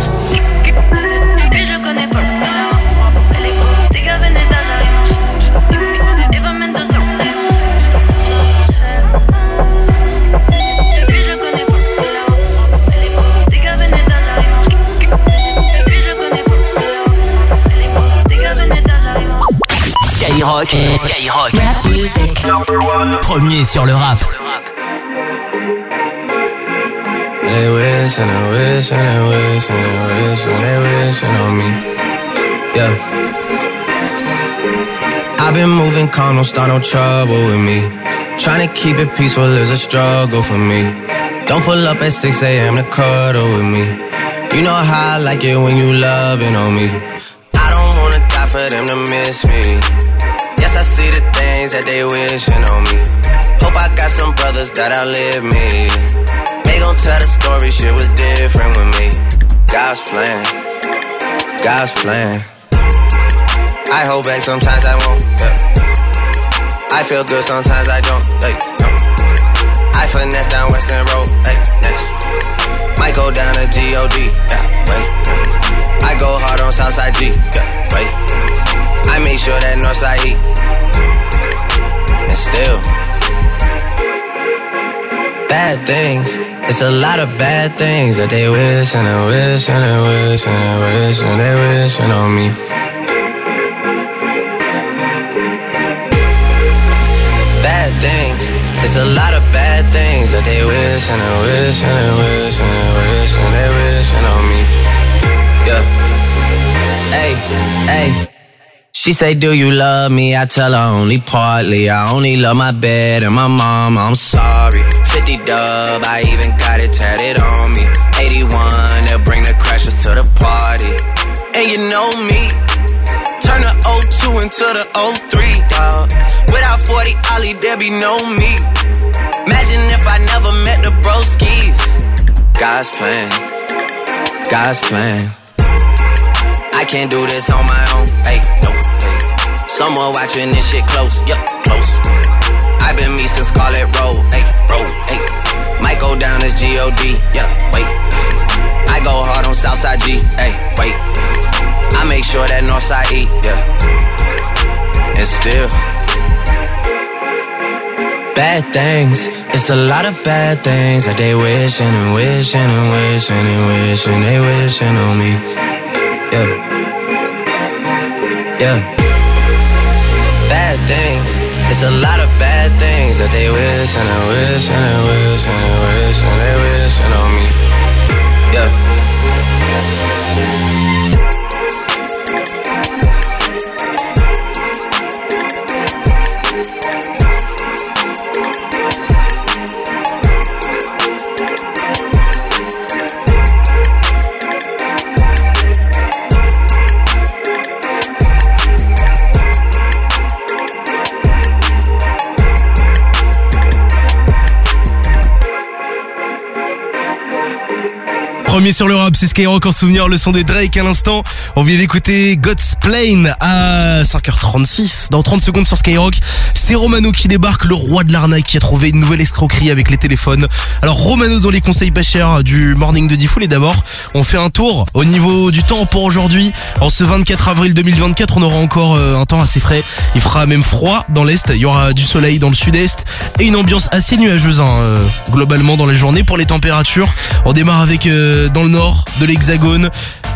Speaker 9: Lui je connais pas, elle est beau, dégâts Veneta, j'arrive en chef. Eva Mendoza, lui je connais pas, elle est beau, dégâts Veneta, j'arrive en chef. Lui je connais pas, elle est beau, dégâts Veneta, j'arrive en chef.
Speaker 2: Skyrock, Skyrock. Rap music. Premier sur le rap.
Speaker 8: They wish and they wish and they wish and they wish and they wishing on me. Yeah. I've been moving calm, don't start no trouble with me. Trying to keep it peaceful is a struggle for me. Don't pull up at 6 a.m. to cuddle with me. You know how I like it when you loving on me. I don't wanna die for them to miss me. Yes, I see the things that they wishing on me. Hope I got some brothers that outlive me. They gon' tell the story, shit was different with me. God's plan, God's plan. I hold back, sometimes I won't, yeah. I feel good, sometimes I don't, like, no. I finesse down Western Road, like, next. Might go down to G.O.D., yeah, wait. I go hard on Southside G, yeah, wait. I make sure that Northside heat. And still bad things, it's a lot of bad things that they wish and they wish and they wish and they wish and they wishing on me. Bad things, it's a lot of bad things that they wish and they wish and they wish and they wish and they wishing on me. Yeah, hey, hey.
Speaker 18: She say, do you love me? I tell her only partly. I only love my bed and my mom. I'm sorry. 50 dub, I even got it tatted on me. 81, they'll bring the crashers to the party. And you know me, turn the 02 into the 03, dawg. Without 40 Ollie, there be no me. Imagine if I never met the broskies. God's plan, God's plan. I can't do this on my own, hey, no, hey. Someone watching this shit close, yup, close. I've been me since Scarlet Road, hey, hey. Might go down as G.O.D., yeah, wait. I go hard on Southside G, hey, wait. I make sure that Northside E, yeah. And still, bad things, it's a lot of bad things that they wishing and wishing and wishing and wishing, they wishing on me, yeah. Yeah, bad things. It's a lot of bad things that they wish and they wish and they wish and they wish and they wishing on me. Yeah.
Speaker 1: Premier sur le rap, c'est Skyrock en souvenir, le son de Drake à l'instant. On vient d'écouter God's Plane à 5h36. Dans 30 secondes sur Skyrock, c'est Romano qui débarque, le roi de l'arnaque qui a trouvé une nouvelle escroquerie avec les téléphones. Alors Romano dans les conseils pas chers du Morning de Diffoul. Et d'abord, on fait un tour au niveau du temps pour aujourd'hui. En ce 24 avril 2024, on aura encore un temps assez frais. Il fera même froid dans l'Est, il y aura du soleil dans le Sud-Est et une ambiance assez nuageuse globalement dans la journée. Pour les températures, on démarre avec dans le nord de l'Hexagone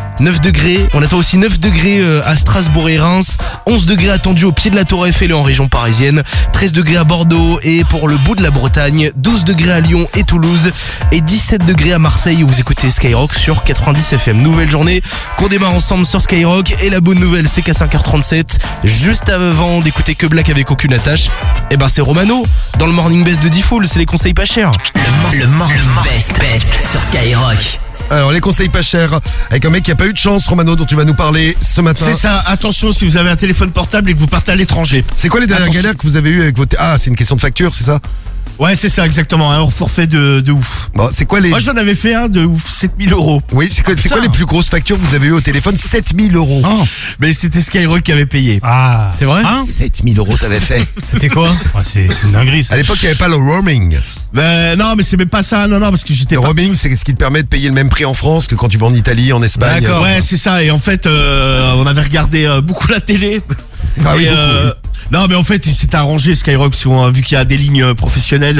Speaker 1: 9 degrés, on attend aussi 9 degrés à Strasbourg et Reims, 11 degrés attendus au pied de la Tour Eiffel et en région parisienne, 13 degrés à Bordeaux et pour le bout de la Bretagne, 12 degrés à Lyon et Toulouse et 17 degrés à Marseille où vous écoutez Skyrock sur 90 FM. Nouvelle journée qu'on démarre ensemble sur Skyrock et la bonne nouvelle c'est qu'à 5h37, juste avant d'écouter Que Black avec aucune attache, et ben c'est Romano dans le Morning Best de Diffoul, c'est les conseils pas chers.
Speaker 2: Le Morning Best sur Skyrock.
Speaker 7: Alors les conseils pas chers avec un mec qui a pas eu de chance, Romano, dont tu vas nous parler ce matin.
Speaker 19: C'est ça, attention si vous avez un téléphone portable et que vous partez à l'étranger.
Speaker 7: C'est quoi les dernières galères que vous avez eues avec votre... Ah, c'est une question de facture, c'est ça?
Speaker 19: Ouais, c'est ça, exactement, un hors forfait de ouf.
Speaker 7: Bon, c'est quoi les...
Speaker 19: Moi j'en avais fait un de ouf, 7000 €.
Speaker 7: Oui, c'est quoi les plus grosses factures que vous avez eues au téléphone? 7000 €.
Speaker 19: Oh, mais c'était Skyrock qui avait payé.
Speaker 6: Ah,
Speaker 19: c'est vrai,
Speaker 7: 7000 € t'avais fait.
Speaker 19: C'était quoi?
Speaker 6: Ouais, c'est une dinguerie ça.
Speaker 7: À l'époque, il n'y avait pas le roaming.
Speaker 19: Ben non, mais c'est même pas ça, non, parce que j'étais...
Speaker 7: Le roaming, c'est ce qui te permet de payer le même prix en France que quand tu vas en Italie, en Espagne.
Speaker 19: D'accord, ouais, c'est ça, et en fait, on avait regardé beaucoup la télé.
Speaker 7: Ah oui,
Speaker 19: et,
Speaker 7: beaucoup, oui.
Speaker 19: Non, mais en fait, il s'était arrangé Skyrock, vu qu'il y a des lignes professionnelles.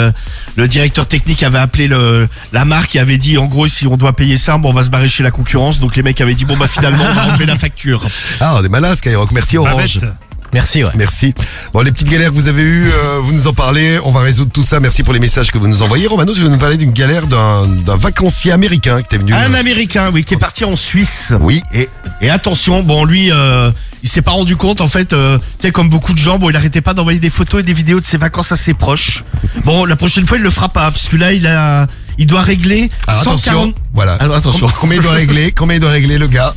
Speaker 19: Le directeur technique avait appelé la marque et avait dit, en gros, si on doit payer ça, bon, on va se barrer chez la concurrence. Donc les mecs avaient dit, bon bah finalement, on va enlever la facture.
Speaker 7: Ah, on est malin, Skyrock. Merci Orange.
Speaker 19: Merci, ouais.
Speaker 7: Merci. Bon, les petites galères que vous avez eues, vous nous en parlez. On va résoudre tout ça. Merci pour les messages que vous nous envoyez. Romano, tu veux nous parler d'une galère d'un vacancier américain qui t'est venu.
Speaker 19: Un Américain, oui, qui est parti en Suisse.
Speaker 7: Oui.
Speaker 19: Et attention, bon, lui, il s'est pas rendu compte, en fait, tu sais, comme beaucoup de gens, bon, il arrêtait pas d'envoyer des photos et des vidéos de ses vacances à ses proches. Bon, la prochaine fois, il le fera pas, parce que là, il doit régler.
Speaker 7: Alors,
Speaker 19: 140...
Speaker 7: attention. Voilà.
Speaker 19: Alors, attention.
Speaker 7: Combien il doit régler, le gars?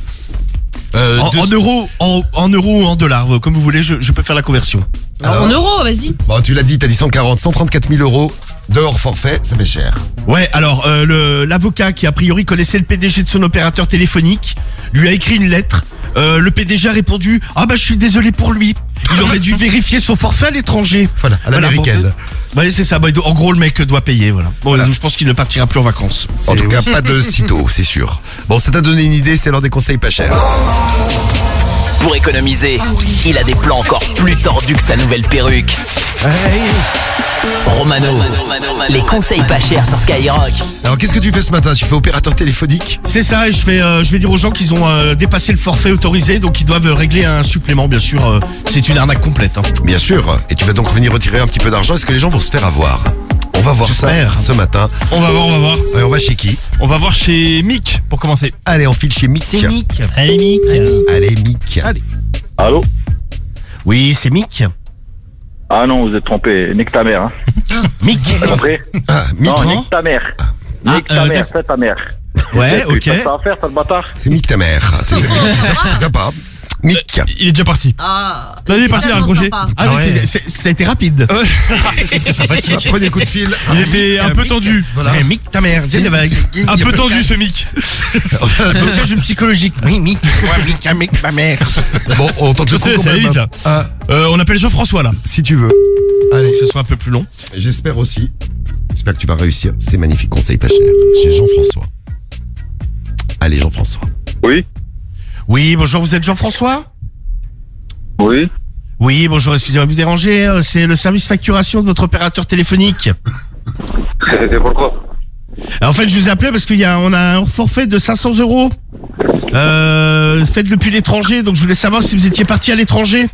Speaker 19: En euros ou en dollars, comme vous voulez, je peux faire la conversion.
Speaker 20: Alors, en euros, vas-y.
Speaker 7: Bon, tu l'as dit, t'as dit 134 000 € de hors forfait, ça fait cher.
Speaker 19: Ouais, alors l'avocat qui a priori connaissait le PDG de son opérateur téléphonique lui a écrit une lettre. Le PDG a répondu, ah bah je suis désolé pour lui. Il aurait dû vérifier son forfait à l'étranger.
Speaker 7: Voilà, à l'américaine.
Speaker 19: Ouais, c'est ça. Bah, en gros, le mec doit payer, voilà. Bon, voilà. Je pense qu'il ne partira plus en vacances.
Speaker 7: En tout cas, pas de sitôt, c'est sûr. Bon, ça t'a donné une idée, c'est l'heure des conseils pas chers.
Speaker 2: Pour économiser, il a des plans encore plus tordus que sa nouvelle perruque. Romano, les conseils pas chers sur Skyrock.
Speaker 7: Alors qu'est-ce que tu fais ce matin? Tu fais opérateur téléphonique?
Speaker 19: C'est ça, et je vais dire aux gens qu'ils ont dépassé le forfait autorisé, donc ils doivent régler un supplément, bien sûr. C'est une arnaque complète.
Speaker 7: Bien sûr, et tu vas donc venir retirer un petit peu d'argent. Est-ce que les gens vont se faire avoir? On va voir ça ce matin.
Speaker 6: On va voir.
Speaker 7: Et on va chez qui?
Speaker 6: On va voir chez Mick pour commencer.
Speaker 7: Allez, on file chez Mick.
Speaker 20: C'est Mick.
Speaker 6: Allez Mick.
Speaker 7: Allez Mick.
Speaker 6: Allez.
Speaker 21: Allô?
Speaker 19: Oui, c'est Mick.
Speaker 20: Ah non, vous êtes trompé. Nique ta mère. Hein.
Speaker 19: Mick.
Speaker 20: T'as compris?
Speaker 7: Mick,
Speaker 20: non, nique ta mère. Nique ta mère, fais ta mère.
Speaker 19: Ouais, ok.
Speaker 20: Ça va faire, ça le bâtard.
Speaker 7: C'est Mick ta mère. C'est sympa. Mick.
Speaker 1: Il est déjà parti.
Speaker 21: Ah,
Speaker 1: Là, il est parti à raccrocher.
Speaker 19: Ah ouais, ça a été rapide.
Speaker 7: Sympathique. Premier coup de fil.
Speaker 1: Il était un peu tendu.
Speaker 7: Voilà.
Speaker 19: Ouais, Mick ta mère.
Speaker 1: Un peu tendu ce Mick.
Speaker 19: J'ai une psychologique. Oui, Mick. Ouais, Mick ta mère.
Speaker 7: Bon, on tente le coup.
Speaker 1: Ça allait vite là. On appelle Jean-François là.
Speaker 7: Si tu veux.
Speaker 19: Allez, que ce soit un peu plus long.
Speaker 7: J'espère aussi. J'espère que tu vas réussir. Ces magnifiques conseils pas chers. Chez Jean-François. Allez, Jean-François.
Speaker 20: Oui.
Speaker 19: Oui, bonjour, vous êtes Jean-François?
Speaker 20: Oui.
Speaker 19: Oui, bonjour, excusez-moi de vous déranger. C'est le service facturation de votre opérateur téléphonique.
Speaker 20: C'était pourquoi?
Speaker 19: En fait, je vous appelais parce on a un forfait de 500 €. Fait depuis l'étranger, donc je voulais savoir si vous étiez parti à l'étranger.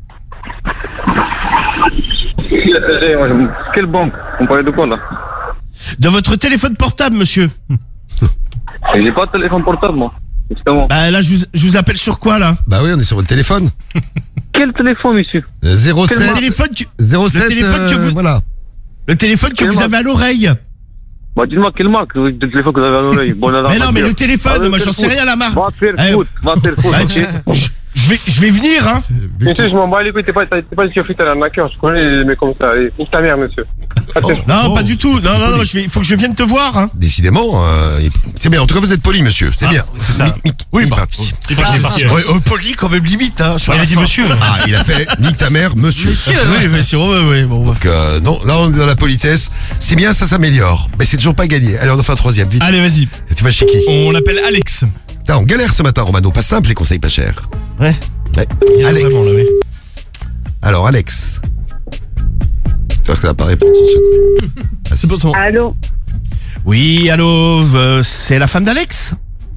Speaker 20: Quelle banque? On parlait de quoi là?
Speaker 19: De votre téléphone portable, monsieur.
Speaker 20: J'ai pas de téléphone portable moi. Justement.
Speaker 19: Bah là, je vous appelle sur quoi là?
Speaker 7: Bah oui, on est sur votre téléphone.
Speaker 20: Quel téléphone, monsieur?
Speaker 7: 07.
Speaker 19: Le téléphone que,
Speaker 7: 07.
Speaker 19: le téléphone que vous,
Speaker 7: voilà.
Speaker 19: Le téléphone que vous avez à l'oreille.
Speaker 20: Bah dites-moi quelle marque de téléphone que vous avez à l'oreille. Bon,
Speaker 19: mais non, mais le téléphone, moi j'en sais rien la marque.
Speaker 20: Va te faire foutre, va te faire foutre.
Speaker 19: Je vais venir, hein.
Speaker 22: Monsieur, je m'en bats les couilles, t'es pas sûr que t'es un arnaqueur, je connais les mecs comme ça. Nique ta mère, monsieur.
Speaker 19: Non, pas du tout. Non, il faut que je vienne te voir, hein.
Speaker 7: Décidément, c'est bien. En tout cas, vous êtes poli, monsieur. C'est bien.
Speaker 1: C'est ça.
Speaker 7: Oui, il est parti.
Speaker 19: Poli quand même limite, hein.
Speaker 1: Il a dit monsieur.
Speaker 7: Ah, il a fait nique ta mère, monsieur.
Speaker 19: Oui, monsieur, oui. Bon.
Speaker 7: Donc, non, là, on est dans la politesse. C'est bien, ça s'améliore. Mais c'est toujours pas gagné. Allez, on en fait un troisième, vite.
Speaker 1: Allez, vas-y.
Speaker 7: Tu vas chez qui?
Speaker 1: On l'appelle Alex.
Speaker 7: Là, on galère ce matin, Romano. Pas simple, les conseils pas chers.
Speaker 19: Ouais.
Speaker 7: Alex.
Speaker 19: Vraiment, là, oui.
Speaker 7: Alors, Alex. C'est vrai que ça va pas répondre sur ce coup. Ah,
Speaker 1: c'est bon, son.
Speaker 5: Allô?
Speaker 19: Oui, allô, c'est la femme d'Alex?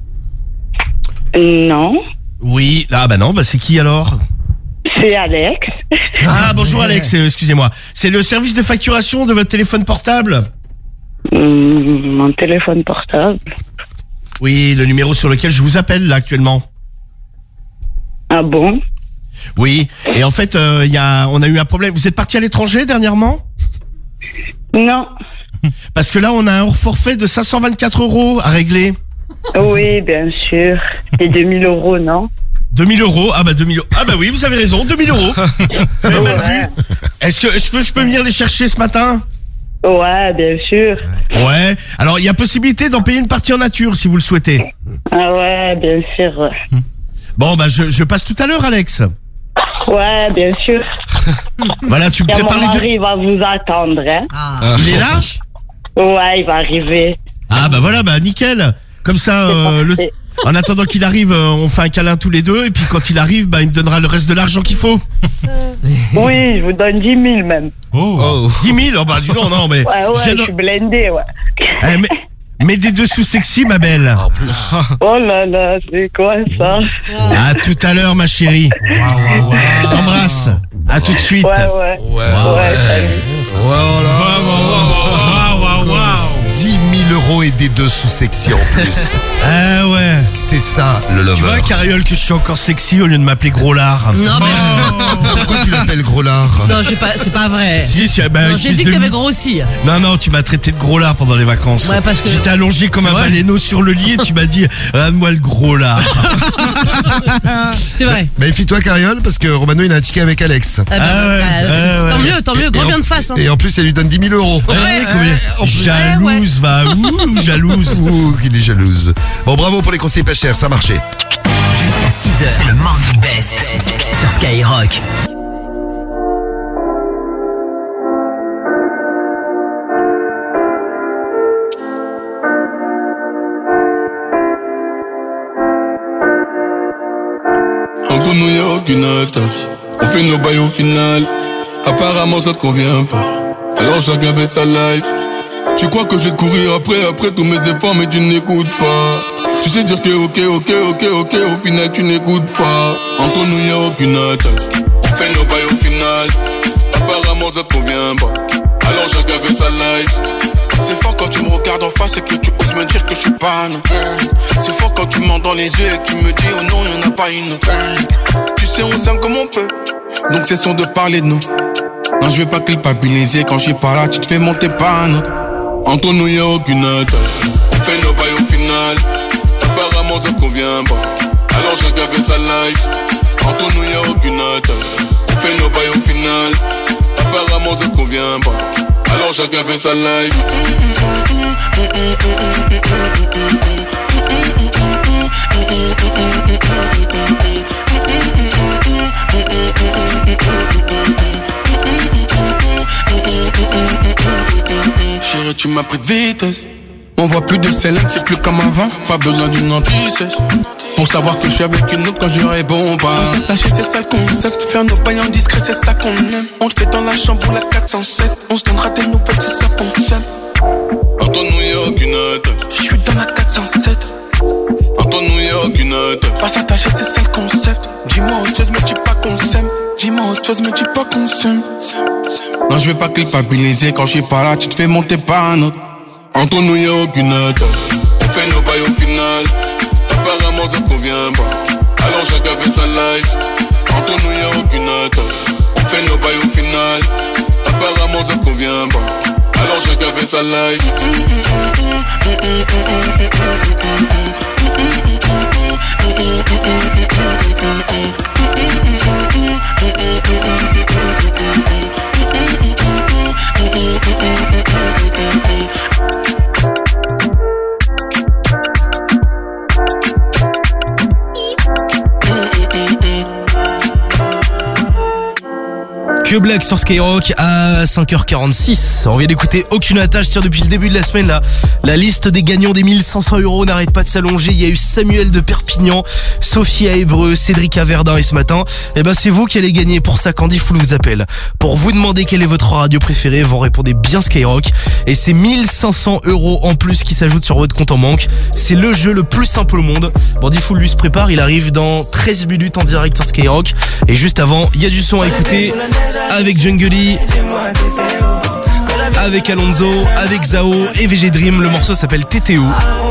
Speaker 5: Non.
Speaker 19: Oui, non, c'est qui alors?
Speaker 5: C'est Alex.
Speaker 19: Ah, bonjour Alex, excusez-moi. C'est le service de facturation de votre téléphone portable?
Speaker 5: Mon téléphone portable.
Speaker 19: Oui, le numéro sur lequel je vous appelle là actuellement.
Speaker 5: Ah bon?
Speaker 19: Oui, et en fait, on a eu un problème. Vous êtes parti à l'étranger dernièrement?
Speaker 5: Non.
Speaker 19: Parce que là, on a un hors forfait de 524 € à régler.
Speaker 5: Oui, bien sûr. Et 2000 €, non?
Speaker 19: 2000 €? Ah bah 2000 €. Ah bah oui, vous avez raison, 2000 €. J'avais mal vu. Est-ce que je peux venir les chercher ce matin?
Speaker 5: Ouais, bien sûr.
Speaker 19: Ouais. Alors, il y a possibilité d'en payer une partie en nature si vous le souhaitez.
Speaker 5: Ah ouais, bien sûr.
Speaker 19: Bon, bah je passe tout à l'heure, Alex.
Speaker 5: Ouais, bien sûr.
Speaker 19: Voilà, tu me prépares les deux.
Speaker 5: Mon mari va vous attendre, hein.
Speaker 19: Ah. Il est là?
Speaker 5: Ouais, il va arriver.
Speaker 19: Ah bah voilà, bah nickel. Comme ça, en attendant qu'il arrive, on fait un câlin tous les deux. Et puis quand il arrive, bah il me donnera le reste de l'argent qu'il faut.
Speaker 5: Oui, je vous donne 10 000 même.
Speaker 19: Oh. 10 000? Oh bah dis donc, non mais...
Speaker 5: Ouais, je suis blindé, ouais.
Speaker 19: Mets des dessous sexy, ma belle. En plus.
Speaker 5: Oh là là, c'est quoi ça?
Speaker 19: À tout à l'heure, ma chérie. Je t'embrasse. À tout de suite.
Speaker 5: Ouais.
Speaker 7: Salut. Voilà. 10 000 € et des dessous sexy en plus.
Speaker 19: Ah ouais.
Speaker 7: C'est ça, le lover.
Speaker 19: Tu vois, Cariole, que je suis encore sexy au lieu de m'appeler gros lard.
Speaker 21: Non, mais...
Speaker 7: Pourquoi tu l'appelles gros lard?
Speaker 21: Non, c'est pas vrai.
Speaker 19: Si, j'ai
Speaker 21: dit que t'avais grossi.
Speaker 19: Non, tu m'as traité de gros lard pendant les vacances.
Speaker 21: Ouais, parce que...
Speaker 19: J'étais allongé comme un baleineau sur le lit et tu m'as dit, regarde-moi le gros lard.
Speaker 21: C'est vrai.
Speaker 7: Méfie-toi, Cariole, parce que Romano, il a un ticket avec Alex.
Speaker 21: Tant mieux, grand bien de face. Hein.
Speaker 7: Et en plus, elle lui donne 10 000 €.
Speaker 19: Jalouse, va où? Jalouse.
Speaker 7: Ouh, qu'il est jalouse. Bon, bravo pour les conseils pas chers, ça a marché.
Speaker 2: Jusqu'à 6h, c'est le Morning Best sur Skyrock.
Speaker 23: Entre nous y'a aucune attache, on fait nos bails au final. Apparemment ça te convient pas, alors chacun fait sa life. Tu crois que je vais te courir après tous mes efforts, mais tu n'écoutes pas. Tu sais dire que ok, au final tu n'écoutes pas. Entre nous y'a aucune attache, on fait nos bails au final. Apparemment ça te convient pas, alors chacun fait sa life. C'est fort quand tu me regardes en face et que tu oses me dire que je suis pas non. C'est fort quand tu me mens dans les yeux et que tu me dis oh non y'en a pas une autre. Tu sais on s'aime comme on peut, donc cessons de parler de nous. Non, je vais pas culpabiliser, quand je suis pas là, tu te fais monter par un autre. Entre nous y'a aucune attache, on fait nos bails au final. Apparemment ça convient pas, alors chacun fait sa life. Entre nous y'a aucune attache, on fait nos bails au final. Apparemment ça convient pas, alors chacun fait sa life. Chérie, tu m'as pris de vitesse. On voit plus de Célène, c'est plus comme avant. Pas besoin d'une anti-sèche pour savoir que je suis avec une autre quand je réponds pas. On s'attacher, c'est ça le concept. Faire nos pailles en discret, c'est ça qu'on aime. On le fait dans la chambre ou la 407. On se donnera des nouvelles si ça fonctionne. Entre nous y'a aucune attache, je suis dans la 407. Entre nous y'a aucune attache, pas s'attacher, c'est ça le concept. Dis-moi autre chose mais dis pas qu'on s'aime. Dis-moi autre chose mais dis pas qu'on s'aime. Non, je vais pas culpabiliser, quand je suis pas là, tu te fais monter par un autre. Entre nous y'a aucune attache, on fait nos bails au final. Apparemment ça convient pas, alors chacun fait sa life. Entre nous y'a aucune attache, on fait nos bails au final. Apparemment ça convient pas, alors chacun fait sa life.
Speaker 1: Que Black sur Skyrock à 5h46. On vient d'écouter Aucune attache. Tiens, depuis le début de la semaine là, la liste des gagnants des 1500 € n'arrête pas de s'allonger. Il y a eu Samuel de Perpignan, Sophie à Évreux, Cédric à Verdun, et ce matin, c'est vous qui allez gagner. Pour ça, Candy Fool vous appelle pour vous demander quelle est votre radio préférée. Vous répondez bien Skyrock et c'est 1500 € en plus qui s'ajoutent sur votre compte en banque. C'est le jeu le plus simple au monde. Candy Fool lui se prépare, il arrive dans 13 minutes en direct sur Skyrock et juste avant, il y a du son à écouter avec Jungly, avec Alonso, avec Zao et VG Dream. Le morceau s'appelle TTO.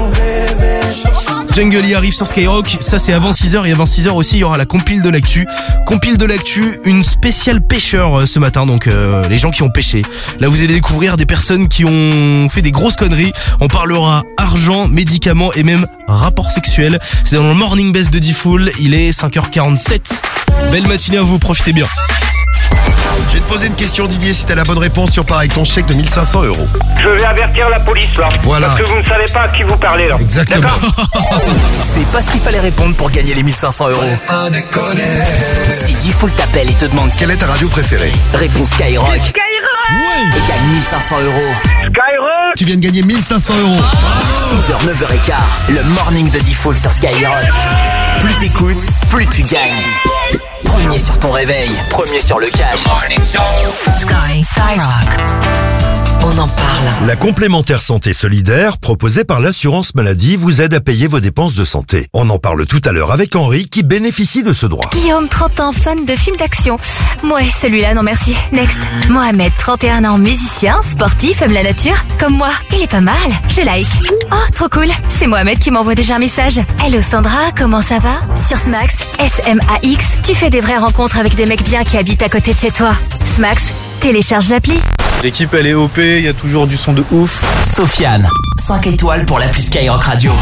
Speaker 1: Jungly arrive sur Skyrock, ça c'est avant 6h et avant 6h aussi il y aura la compile de l'actu. Compile de l'actu, une spéciale pêcheur ce matin, donc les gens qui ont pêché. Là vous allez découvrir des personnes qui ont fait des grosses conneries. On parlera argent, médicaments et même rapport sexuel. C'est dans le Morning Best de D-Fool, il est 5h47. Belle matinée à vous, profitez bien.
Speaker 7: Je vais te poser une question, Didier. Si t'as la bonne réponse, tu repars avec ton chèque de 1500 €.
Speaker 3: Je vais avertir la police là.
Speaker 7: Voilà.
Speaker 3: Parce que vous ne savez pas à qui vous parlez là.
Speaker 7: Exactement.
Speaker 2: C'est pas ce qu'il fallait répondre pour gagner les 1500 €. Si D-Fool t'appelle et te demande
Speaker 7: quelle est ta radio préférée,
Speaker 2: réponds Skyrock.
Speaker 3: Skyrock.
Speaker 2: Et gagne 1500 €.
Speaker 3: Skyrock.
Speaker 7: tu viens de gagner 1500 €.
Speaker 2: 6h, 9h15, le morning de D-Fool sur Skyrock. Plus t'écoutes, plus tu gagnes. Premier sur ton réveil, premier sur le cash.
Speaker 4: Skyrock. On en parle.
Speaker 10: La complémentaire santé solidaire proposée par l'assurance maladie vous aide à payer vos dépenses de santé. On en parle tout à l'heure avec Henri qui bénéficie de ce droit.
Speaker 13: Guillaume, 30 ans, fan de films d'action. Ouais, celui-là, non merci. Next. Mohamed, 31 ans, musicien, sportif, aime la nature. Comme moi, il est pas mal. Je like. Oh, trop cool. C'est Mohamed qui m'envoie déjà un message. Hello Sandra, comment ça va? Sur Smax, SMAX, tu fais des vraies rencontres avec des mecs bien qui habitent à côté de chez toi. Smax, télécharge l'appli.
Speaker 24: L'équipe elle est OP, il y a toujours du son de ouf.
Speaker 2: Sofiane, 5 étoiles pour l'appli Skyrock Radio.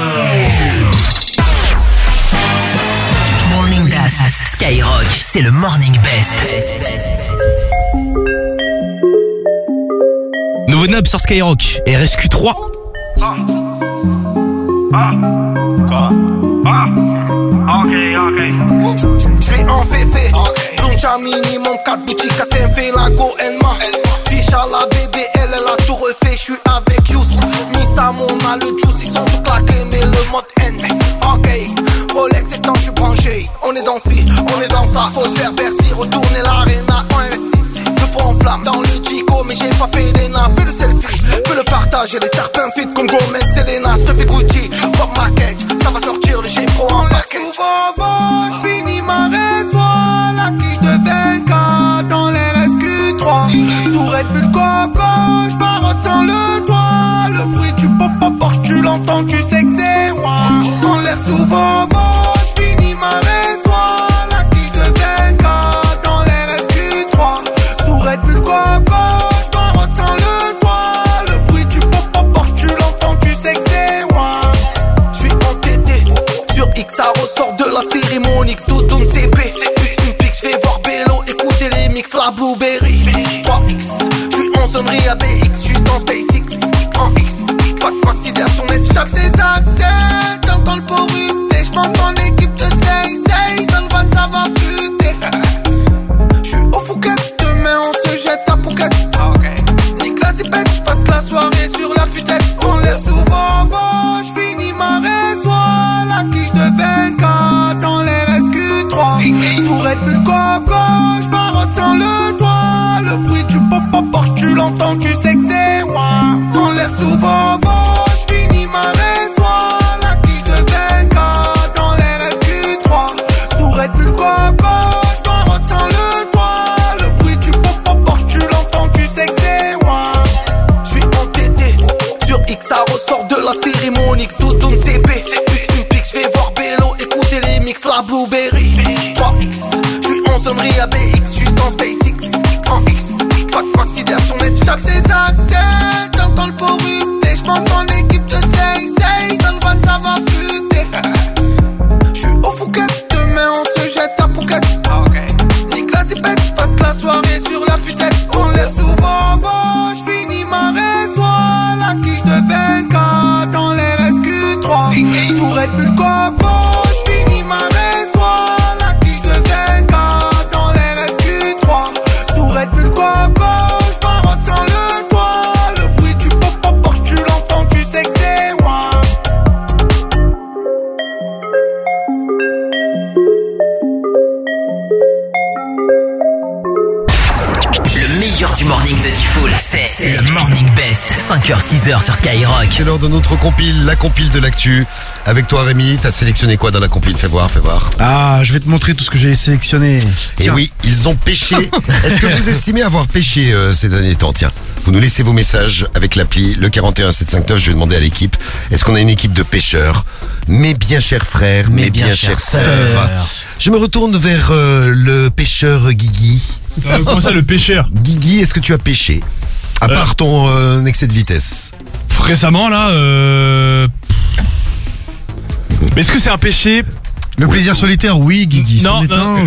Speaker 4: Morning Best.
Speaker 2: Skyrock, c'est le Morning Best.
Speaker 1: Nouveau nab sur Skyrock, RSQ3.
Speaker 8: J'suis en féfé, Plonja minimum 4 boutiques à Saint-Félago, Elma. Fiche à la bébé, elle a tout refait, j'suis avec Youssou. Missa, mon a le juice, ils sont tout claqués, mais le mode N. Ok, Rolex étant, j'suis branché. On est dans ci, on est dans ça. Faut faire Bercy, retourner l'arena en RS6. Le fond en flamme dans le Chico, mais j'ai pas fait l'ENA. Fais le selfie, fais le partage, et les tarpins fit comme Gomez, Selena. J'te fais Gucci, Bob Market, ça va sortir le G-Pro en paquet. J'finis ma race, la quiche de 24 dans les RSQ3. Sous Red Bull Coco, j'marotte sans le toit. Le bruit du pop-up Porsche, tu l'entends, tu sais que c'est moi. Dans l'air sous Vovo, j'finis ma race, la quiche de 24 dans les
Speaker 18: mix la Blueberry 3X, j'suis en sonnerie à BX, j'suis dans SpaceX 1X, pas de conciliation net, j'tape ses accès. T'entends le port rupté, j'pense en équipe de Say, dans le van ça va futer. J'suis au Fouquet, demain on se jette à Phuket. Nique la zipette, j'passe la soirée sur la putette. On laisse souvent gauche, j'finis ma résoie. La quiche de 24 dans les SQ3. Sous Red Bull Coco, j'marotte sans le toit. Le bruit du pop-pop Porsche, tu l'entends, tu sais que c'est moi. On laisse souvent gauche, j'finis ma résoie. La quiche de 24 dans les SQ3. Sous Red Bull Coco, j'marotte sans le toit. Le bruit du pop-pop Porsche, tu l'entends, tu sais que c'est moi. J'suis entêté, sur X ça ressort de la cérémonie, tout tourne CP. Une pique, j'vais voir Bello, écouter les mix, la Blueberry 3X, j'suis en sonnerie à BX, j'suis dans SpaceX 1X, pas de conciliation net, j'tape ses accès. T'entends le port rupté, j'pense en équipe de Say, dans le van ça va futer. J'suis au Fouquet, demain on se jette à Phuket. Nique la zipette, j'passe la soirée sur la putette. On laisse souvent gauche, j'finis ma résoie. La quiche de 24 dans les SQ3. Sous Red Bull Coco, j'finis ma résoie. La quiche de 24 dans les SQ3. Sous Red Bull Coco, j'marotte sans le toit. Le bruit du pop-pop Porsche, tu l'entends, tu sais que c'est moi.
Speaker 2: Le meilleur du morning de Diffoul, c'est le Morning Best, 5h-6h sur Skyrock.
Speaker 7: C'est l'heure de notre compile, la compile de l'actu. Avec toi Rémi, t'as sélectionné quoi dans la compile? Fais voir.
Speaker 19: Ah, je vais te montrer tout ce que j'ai sélectionné.
Speaker 7: Et
Speaker 19: Tiens.
Speaker 7: oui, ils ont pêché. Est-ce que vous estimez avoir pêché ces derniers temps? Tiens, vous nous laissez vos messages avec l'appli, le 41759. Je vais demander à l'équipe, est-ce qu'on a une équipe de pêcheurs? Mes bien chers frères, mes bien chères sœurs. Je me retourne vers le pêcheur Guigui.
Speaker 11: Comment ça, le pêcheur?
Speaker 7: Guigui, est-ce que tu as pêché? À part ton excès de vitesse.
Speaker 11: Récemment, là, Mais est-ce que c'est un péché?
Speaker 19: Le plaisir solitaire, oui, Guigui.
Speaker 11: Non, non.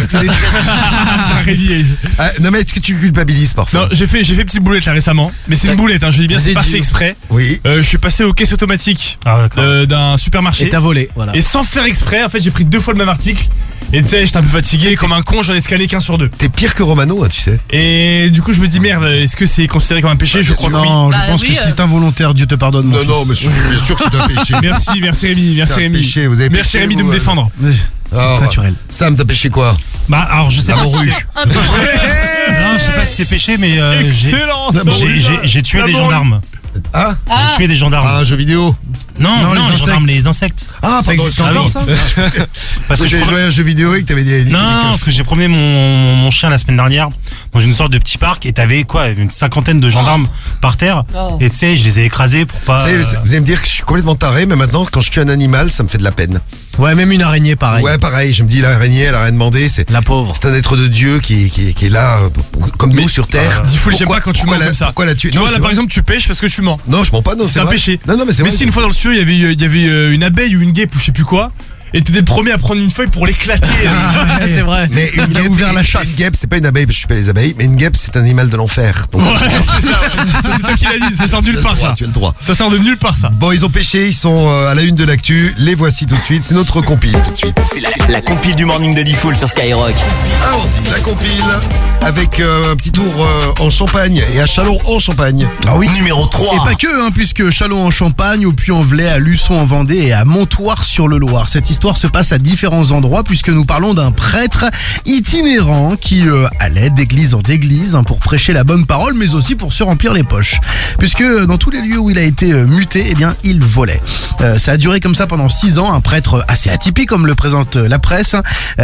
Speaker 7: Non, mais est-ce que tu culpabilises parfois?
Speaker 11: Non, j'ai fait petite boulette là récemment, mais c'est une boulette, hein, je dis bien, c'est pas fait exprès.
Speaker 7: Oui.
Speaker 11: Je suis passé aux caisses automatiques d'un supermarché.
Speaker 21: Et t'as volé, voilà.
Speaker 11: Et sans faire exprès, en fait, j'ai pris 2 fois le même article. Et tu sais, j'étais un peu fatigué, comme un con, j'en ai escalé qu'un sur 2.
Speaker 7: T'es pire que Romano, hein, tu sais.
Speaker 11: Et du coup, je me dis merde, est-ce que c'est considéré comme un péché? Je crois que oui.
Speaker 19: Non, je pense que si c'est involontaire, Dieu te pardonne. Mon
Speaker 7: Non, mais bien sûr que c'est un péché.
Speaker 11: Merci Rémi, merci Rémi.
Speaker 7: Péché, vous avez
Speaker 11: merci
Speaker 7: péché,
Speaker 11: Rémi de
Speaker 7: vous,
Speaker 11: me défendre.
Speaker 7: C'est
Speaker 19: naturel.
Speaker 7: Sam, t'as pêché quoi?
Speaker 6: Bah alors je sais
Speaker 7: La
Speaker 6: pas si
Speaker 7: morue.
Speaker 6: c'est- Non, je sais pas si c'est péché, mais
Speaker 11: Excellent.
Speaker 6: j'ai tué
Speaker 11: La
Speaker 6: des
Speaker 11: morue.
Speaker 6: gendarmes.
Speaker 7: Ah,
Speaker 6: J'ai tué des gendarmes.
Speaker 7: un jeu vidéo.
Speaker 6: Non,
Speaker 19: les
Speaker 6: les gendarmes,
Speaker 19: insectes.
Speaker 6: les insectes.
Speaker 7: Ah,
Speaker 19: Ça
Speaker 7: pardon,
Speaker 19: existe
Speaker 7: excuse-moi.
Speaker 19: encore, ça
Speaker 6: Parce que je
Speaker 7: j'ai joué à un jeu vidéo et que t'avais dit.
Speaker 6: Non, parce que j'ai promené mon chien la semaine dernière dans une sorte de petit parc et t'avais quoi, une 50aine de gendarmes par terre.
Speaker 21: Oh.
Speaker 6: Et tu sais, je les ai écrasés pour pas.
Speaker 7: Vous allez me dire que je suis complètement taré, mais maintenant, quand je tue un animal, ça me fait de la peine.
Speaker 21: Ouais, même une araignée, pareil.
Speaker 7: Ouais, pareil, je me dis, l'araignée, elle a rien demandé. C'est
Speaker 21: La pauvre.
Speaker 7: un être de Dieu qui est là, comme nous sur Terre.
Speaker 11: Diffoul, j'aime pas quand tu mens comme ça.
Speaker 7: Pourquoi la tuer?
Speaker 11: Tu vois, là par exemple, tu pêches parce que tu mens.
Speaker 7: Non, je mens pas, non,
Speaker 11: C'est un
Speaker 7: vrai.
Speaker 11: péché.
Speaker 7: Non, mais c'est
Speaker 11: Mais
Speaker 7: vrai.
Speaker 11: si une fois dans le studio, il y avait une abeille ou une guêpe ou je sais plus quoi, et t'étais le premier à prendre une feuille pour l'éclater.
Speaker 21: C'est vrai.
Speaker 7: Mais une
Speaker 19: Il a
Speaker 7: guêpe,
Speaker 19: ouvert la chasse.
Speaker 7: Une guêpe, c'est pas une abeille, parce que je suis pas les abeilles, mais une guêpe, c'est un animal de l'enfer. Donc,
Speaker 11: Ouais, c'est ça. Ouais. C'est toi qui l'as dit, ça sort de nulle part ça.
Speaker 7: tu as le droit.
Speaker 11: Ça sort de nulle part ça.
Speaker 7: Bon, ils ont pêché, ils sont à la une de l'actu. Les voici tout de suite. C'est notre compile tout de suite.
Speaker 2: C'est la compile du morning de Diffoul sur Skyrock.
Speaker 7: Allons-y, la compile avec un petit tour en Champagne et à Châlons en Champagne.
Speaker 19: Ah oui.
Speaker 2: Numéro 3.
Speaker 19: Et pas que, hein, puisque Châlons en Champagne, au Puy-en-Velay, à Luçon en Vendée et à Montoire-sur-le-Loir. Cette histoire se passe à différents endroits puisque nous parlons d'un prêtre itinérant qui allait d'église en église pour prêcher la bonne parole, mais aussi pour se remplir les poches. Puisque dans tous les lieux où il a été muté, eh bien, il volait. Ça a duré comme ça pendant 6 ans, un prêtre assez atypique comme le présente la presse.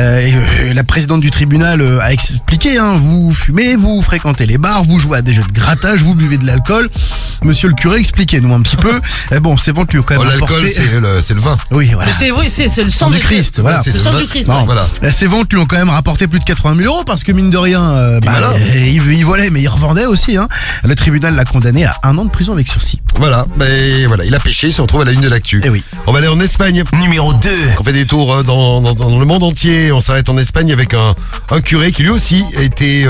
Speaker 19: La présidente du tribunal a expliqué, hein, vous fumez, vous fréquentez les bars, vous jouez à des jeux de grattage, vous buvez de l'alcool. Monsieur le curé, expliquez-nous un petit peu. Bon, ces ventes lui ont quand même
Speaker 7: L'alcool,
Speaker 19: apporté...
Speaker 7: c'est le vin.
Speaker 19: Oui, voilà.
Speaker 21: C'est le sang
Speaker 19: du Christ, voilà.
Speaker 7: C'est
Speaker 21: Le sang du Christ.
Speaker 19: Non,
Speaker 21: ouais.
Speaker 7: Voilà.
Speaker 19: Ces ventes lui ont quand même rapporté plus de 80 000 euros parce que mine de rien,
Speaker 7: malin.
Speaker 19: il volait mais il revendait aussi. Hein. Le tribunal l'a condamné à 1 an de prison avec sursis.
Speaker 7: Voilà, voilà, il a pêché, il se retrouve à la une de l'actu.
Speaker 1: Eh oui.
Speaker 7: On va aller en Espagne.
Speaker 2: Numéro 2.
Speaker 7: On fait des tours dans le monde entier. On s'arrête en Espagne avec un curé qui lui aussi a été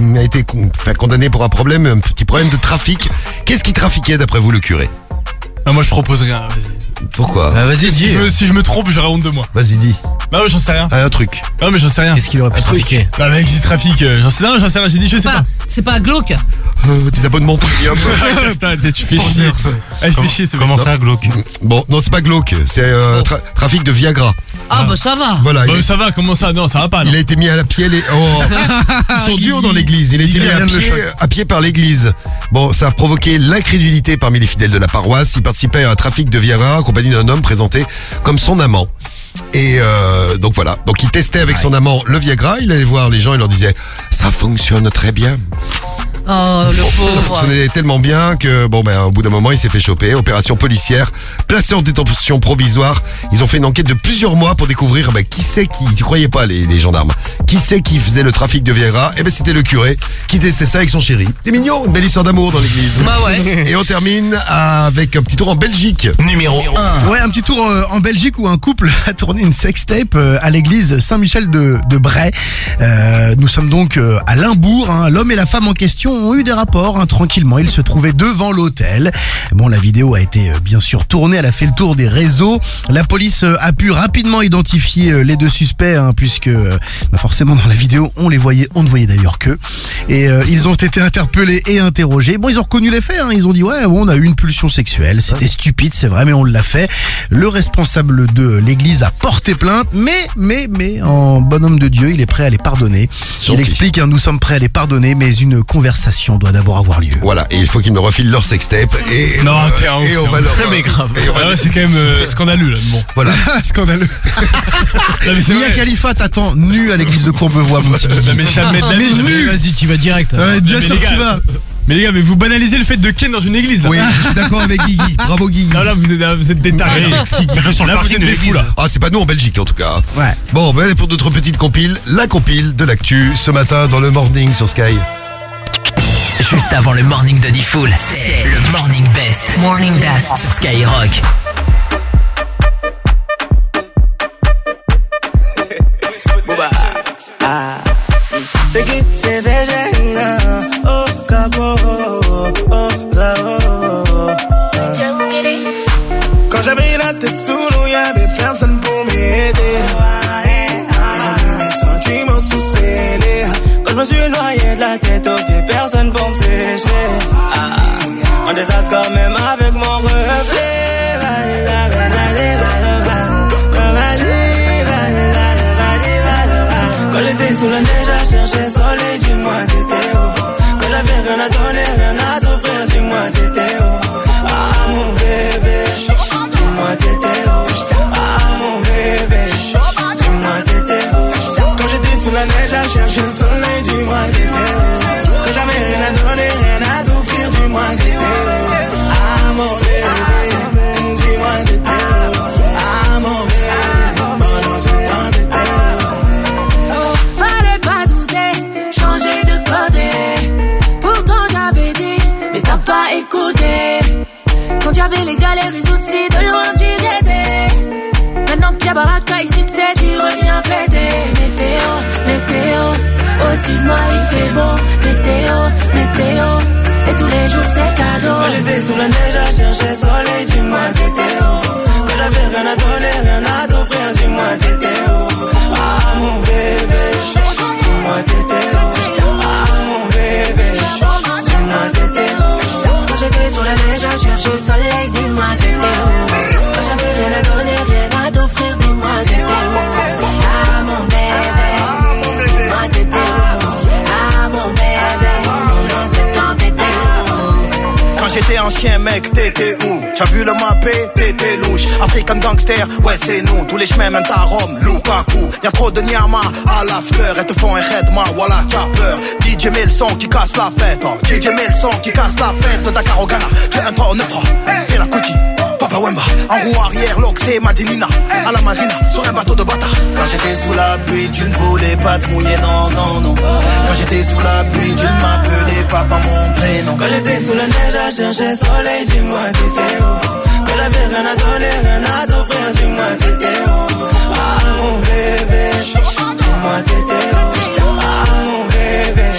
Speaker 7: condamné pour un petit problème de trafic. Qu'est-ce qui trafiquait d'après vous, le curé?
Speaker 11: Moi je propose rien, vas-y.
Speaker 7: Pourquoi?
Speaker 1: Vas-y, dis.
Speaker 11: Si je me trompe, j'aurai honte de moi.
Speaker 7: Vas-y, dis.
Speaker 11: Bah ouais, j'en sais rien.
Speaker 7: Un truc.
Speaker 11: Non mais j'en sais rien.
Speaker 1: Qu'est-ce qu'il aurait pu trafiquer?
Speaker 11: Bah mec, il trafique, j'en sais rien, j'ai dit je sais pas.
Speaker 21: C'est pas glauque.
Speaker 7: Des abonnements premium.
Speaker 11: Tu fais chier. Il fait chier, c'est
Speaker 6: Comment ça, glauque?
Speaker 7: Bon, non, c'est pas glauque, c'est trafic de Viagra.
Speaker 21: Ah bah ça va.
Speaker 7: Voilà.
Speaker 11: Ça va, comment ça? Non, ça va pas.
Speaker 7: Il a été mis à pied. Ils sont durs dans l'église. Il a été mis à pied par l'église. Bon, ça a provoqué l'incrédulité parmi les fidèles de la paroisse. Il participait à un trafic de Viagra en compagnie d'un homme présenté comme son amant. Et donc voilà. Donc il testait avec son amant le Viagra. Il allait voir les gens et leur disait ça fonctionne très bien.
Speaker 21: Oh, le pauvre.
Speaker 7: Ça fonctionnait tellement bien que, au bout d'un moment, il s'est fait choper. Opération policière, placé en détention provisoire. Ils ont fait une enquête de plusieurs mois pour découvrir qui c'est qui, ils y croyaient pas les gendarmes, qui c'est qui faisait le trafic de Viagra. C'était le curé qui testait ça avec son chéri. C'est mignon, une belle histoire d'amour dans l'église.
Speaker 21: Bah ouais.
Speaker 7: Et on termine avec un petit tour en Belgique.
Speaker 2: Numéro 1.
Speaker 12: Ouais, un petit tour en Belgique où un couple a tourné une sextape à l'église Saint-Michel de Bray. Nous sommes donc à Limbourg. L'homme et la femme en question ont eu des rapports tranquillement. Ils se trouvaient devant l'hôtel. Bon, la vidéo a été bien sûr tournée. Elle a fait le tour des réseaux. La police a pu rapidement identifier les deux suspects puisque forcément dans la vidéo on ne voyait d'ailleurs qu'eux. Et ils ont été interpellés et interrogés. Bon, ils ont reconnu les faits. Ils ont dit on a eu une pulsion sexuelle. C'était stupide, c'est vrai, mais on l'a fait. Le responsable de l'église a porté plainte, mais en bonhomme de Dieu, il est prêt à les pardonner. Il explique nous sommes prêts à les pardonner, mais une conversation doit d'abord avoir lieu.
Speaker 7: Voilà, et il faut qu'ils me refilent leur sextape. Et
Speaker 11: non, t'es un ouf.
Speaker 7: Et on va leur.
Speaker 11: Mais grave. C'est quand même scandaleux là. Bon.
Speaker 7: Voilà.
Speaker 12: Scandaleux. Mia Khalifa t'attend nu à l'église de Courbevoie.
Speaker 11: Mais jamais de la vie.
Speaker 21: Mais vas-y, tu vas direct.
Speaker 12: Bien sûr, tu vas.
Speaker 11: Mais les gars, vous banalisez le fait de ken dans une église là.
Speaker 7: Oui, je suis d'accord avec Guigui. Bravo Guigui.
Speaker 11: Non, là vous êtes des tarés. Là vous êtes des fous là.
Speaker 7: Ah, c'est pas nous en Belgique en tout cas.
Speaker 12: Ouais.
Speaker 7: Bon, allez pour d'autres petites compiles. La compile de l'actu ce matin dans le Morning sur Sky.
Speaker 2: Juste avant le morning de Diffoul, c'est le Morning Best.
Speaker 4: Morning Best
Speaker 2: sur Skyrock.
Speaker 8: C'est qui c'est végéna, oh capo, oh zao. Quand j'avais la tête sous l'eau, y'avait personne pour m'aider. Ils ont mis mes sentiments sous scellés. Quand je me suis noyé de la tête aux pieds, personne pour me sécher. En désaccord même avec mon reflet. Quand j'étais sous la neige à chercher soleil, dis-moi t'étais où? Quand j'avais rien à donner, rien à t'offrir, dis-moi t'étais où? Ah mon bébé, dis-moi t'étais où? Ah mon bébé, dis-moi t'étais où? Quand j'étais sous la neige à chercher le soleil, dis-moi t'étais où? Quand j'avais rien à donner, rien à t'offrir, dis-moi t'étais où? Ah mon bébé, dis-moi t'étais où? Ah mon bébé, pendant ce temps t'étais où?
Speaker 9: Pas écouté. Quand j'avais les galères et soucis, de loin tu guettais. Maintenant qu'il y a baraka et succès, tu reviens fêter. Météo, au-dessus de moi il fait beau. Météo, et tous les jours c'est cadeau.
Speaker 8: Quand j'étais sous la neige à chercher soleil, dis-moi t'étais où? Quand j'avais rien à donner, rien à t'offrir, dis-moi t'étais où? Ah mon bébé, dis-moi t'étais où? Ah mon bébé, dis-moi t'étais où?
Speaker 9: J'étais sur la neige à chercher le soleil, dis-moi t'étais où? Quand j'avais rien à donner, rien à t'offrir, dis-moi t'étais où? Ah mon bébé, dis-moi t'étais où? Ah mon bébé, dans ce temps t'étais où?
Speaker 14: Quand j'étais un chien mec, t'étais où? T'as vu le mappé, t'étais louche. African gangster, ouais c'est nous. Tous les chemins mènent à Rome, Lukaku. Y'a trop de nyama à l'after. Et te font un redma, voilà t'as peur. DJ met le son qui casse la fête. DJ met le son qui casse la fête. Dakar au Ghana, tu es un temps en effort. Fais la Kuti, Papa Wemba. En roue arrière, l'Oxé, Madinina. À la marina, sur un bateau de bâtard.
Speaker 8: Quand j'étais sous la pluie, tu ne voulais pas te mouiller, non. Quand j'étais sous la pluie, tu ne m'appelais pas mon prénom. Quand j'étais sous la neige à chercher soleil, dis-moi t'étais où? Quand j'avais rien à donner, rien à t'offrir, dis-moi t'étais où? Ah mon bébé, dis-moi t'étais où? Ah mon bébé.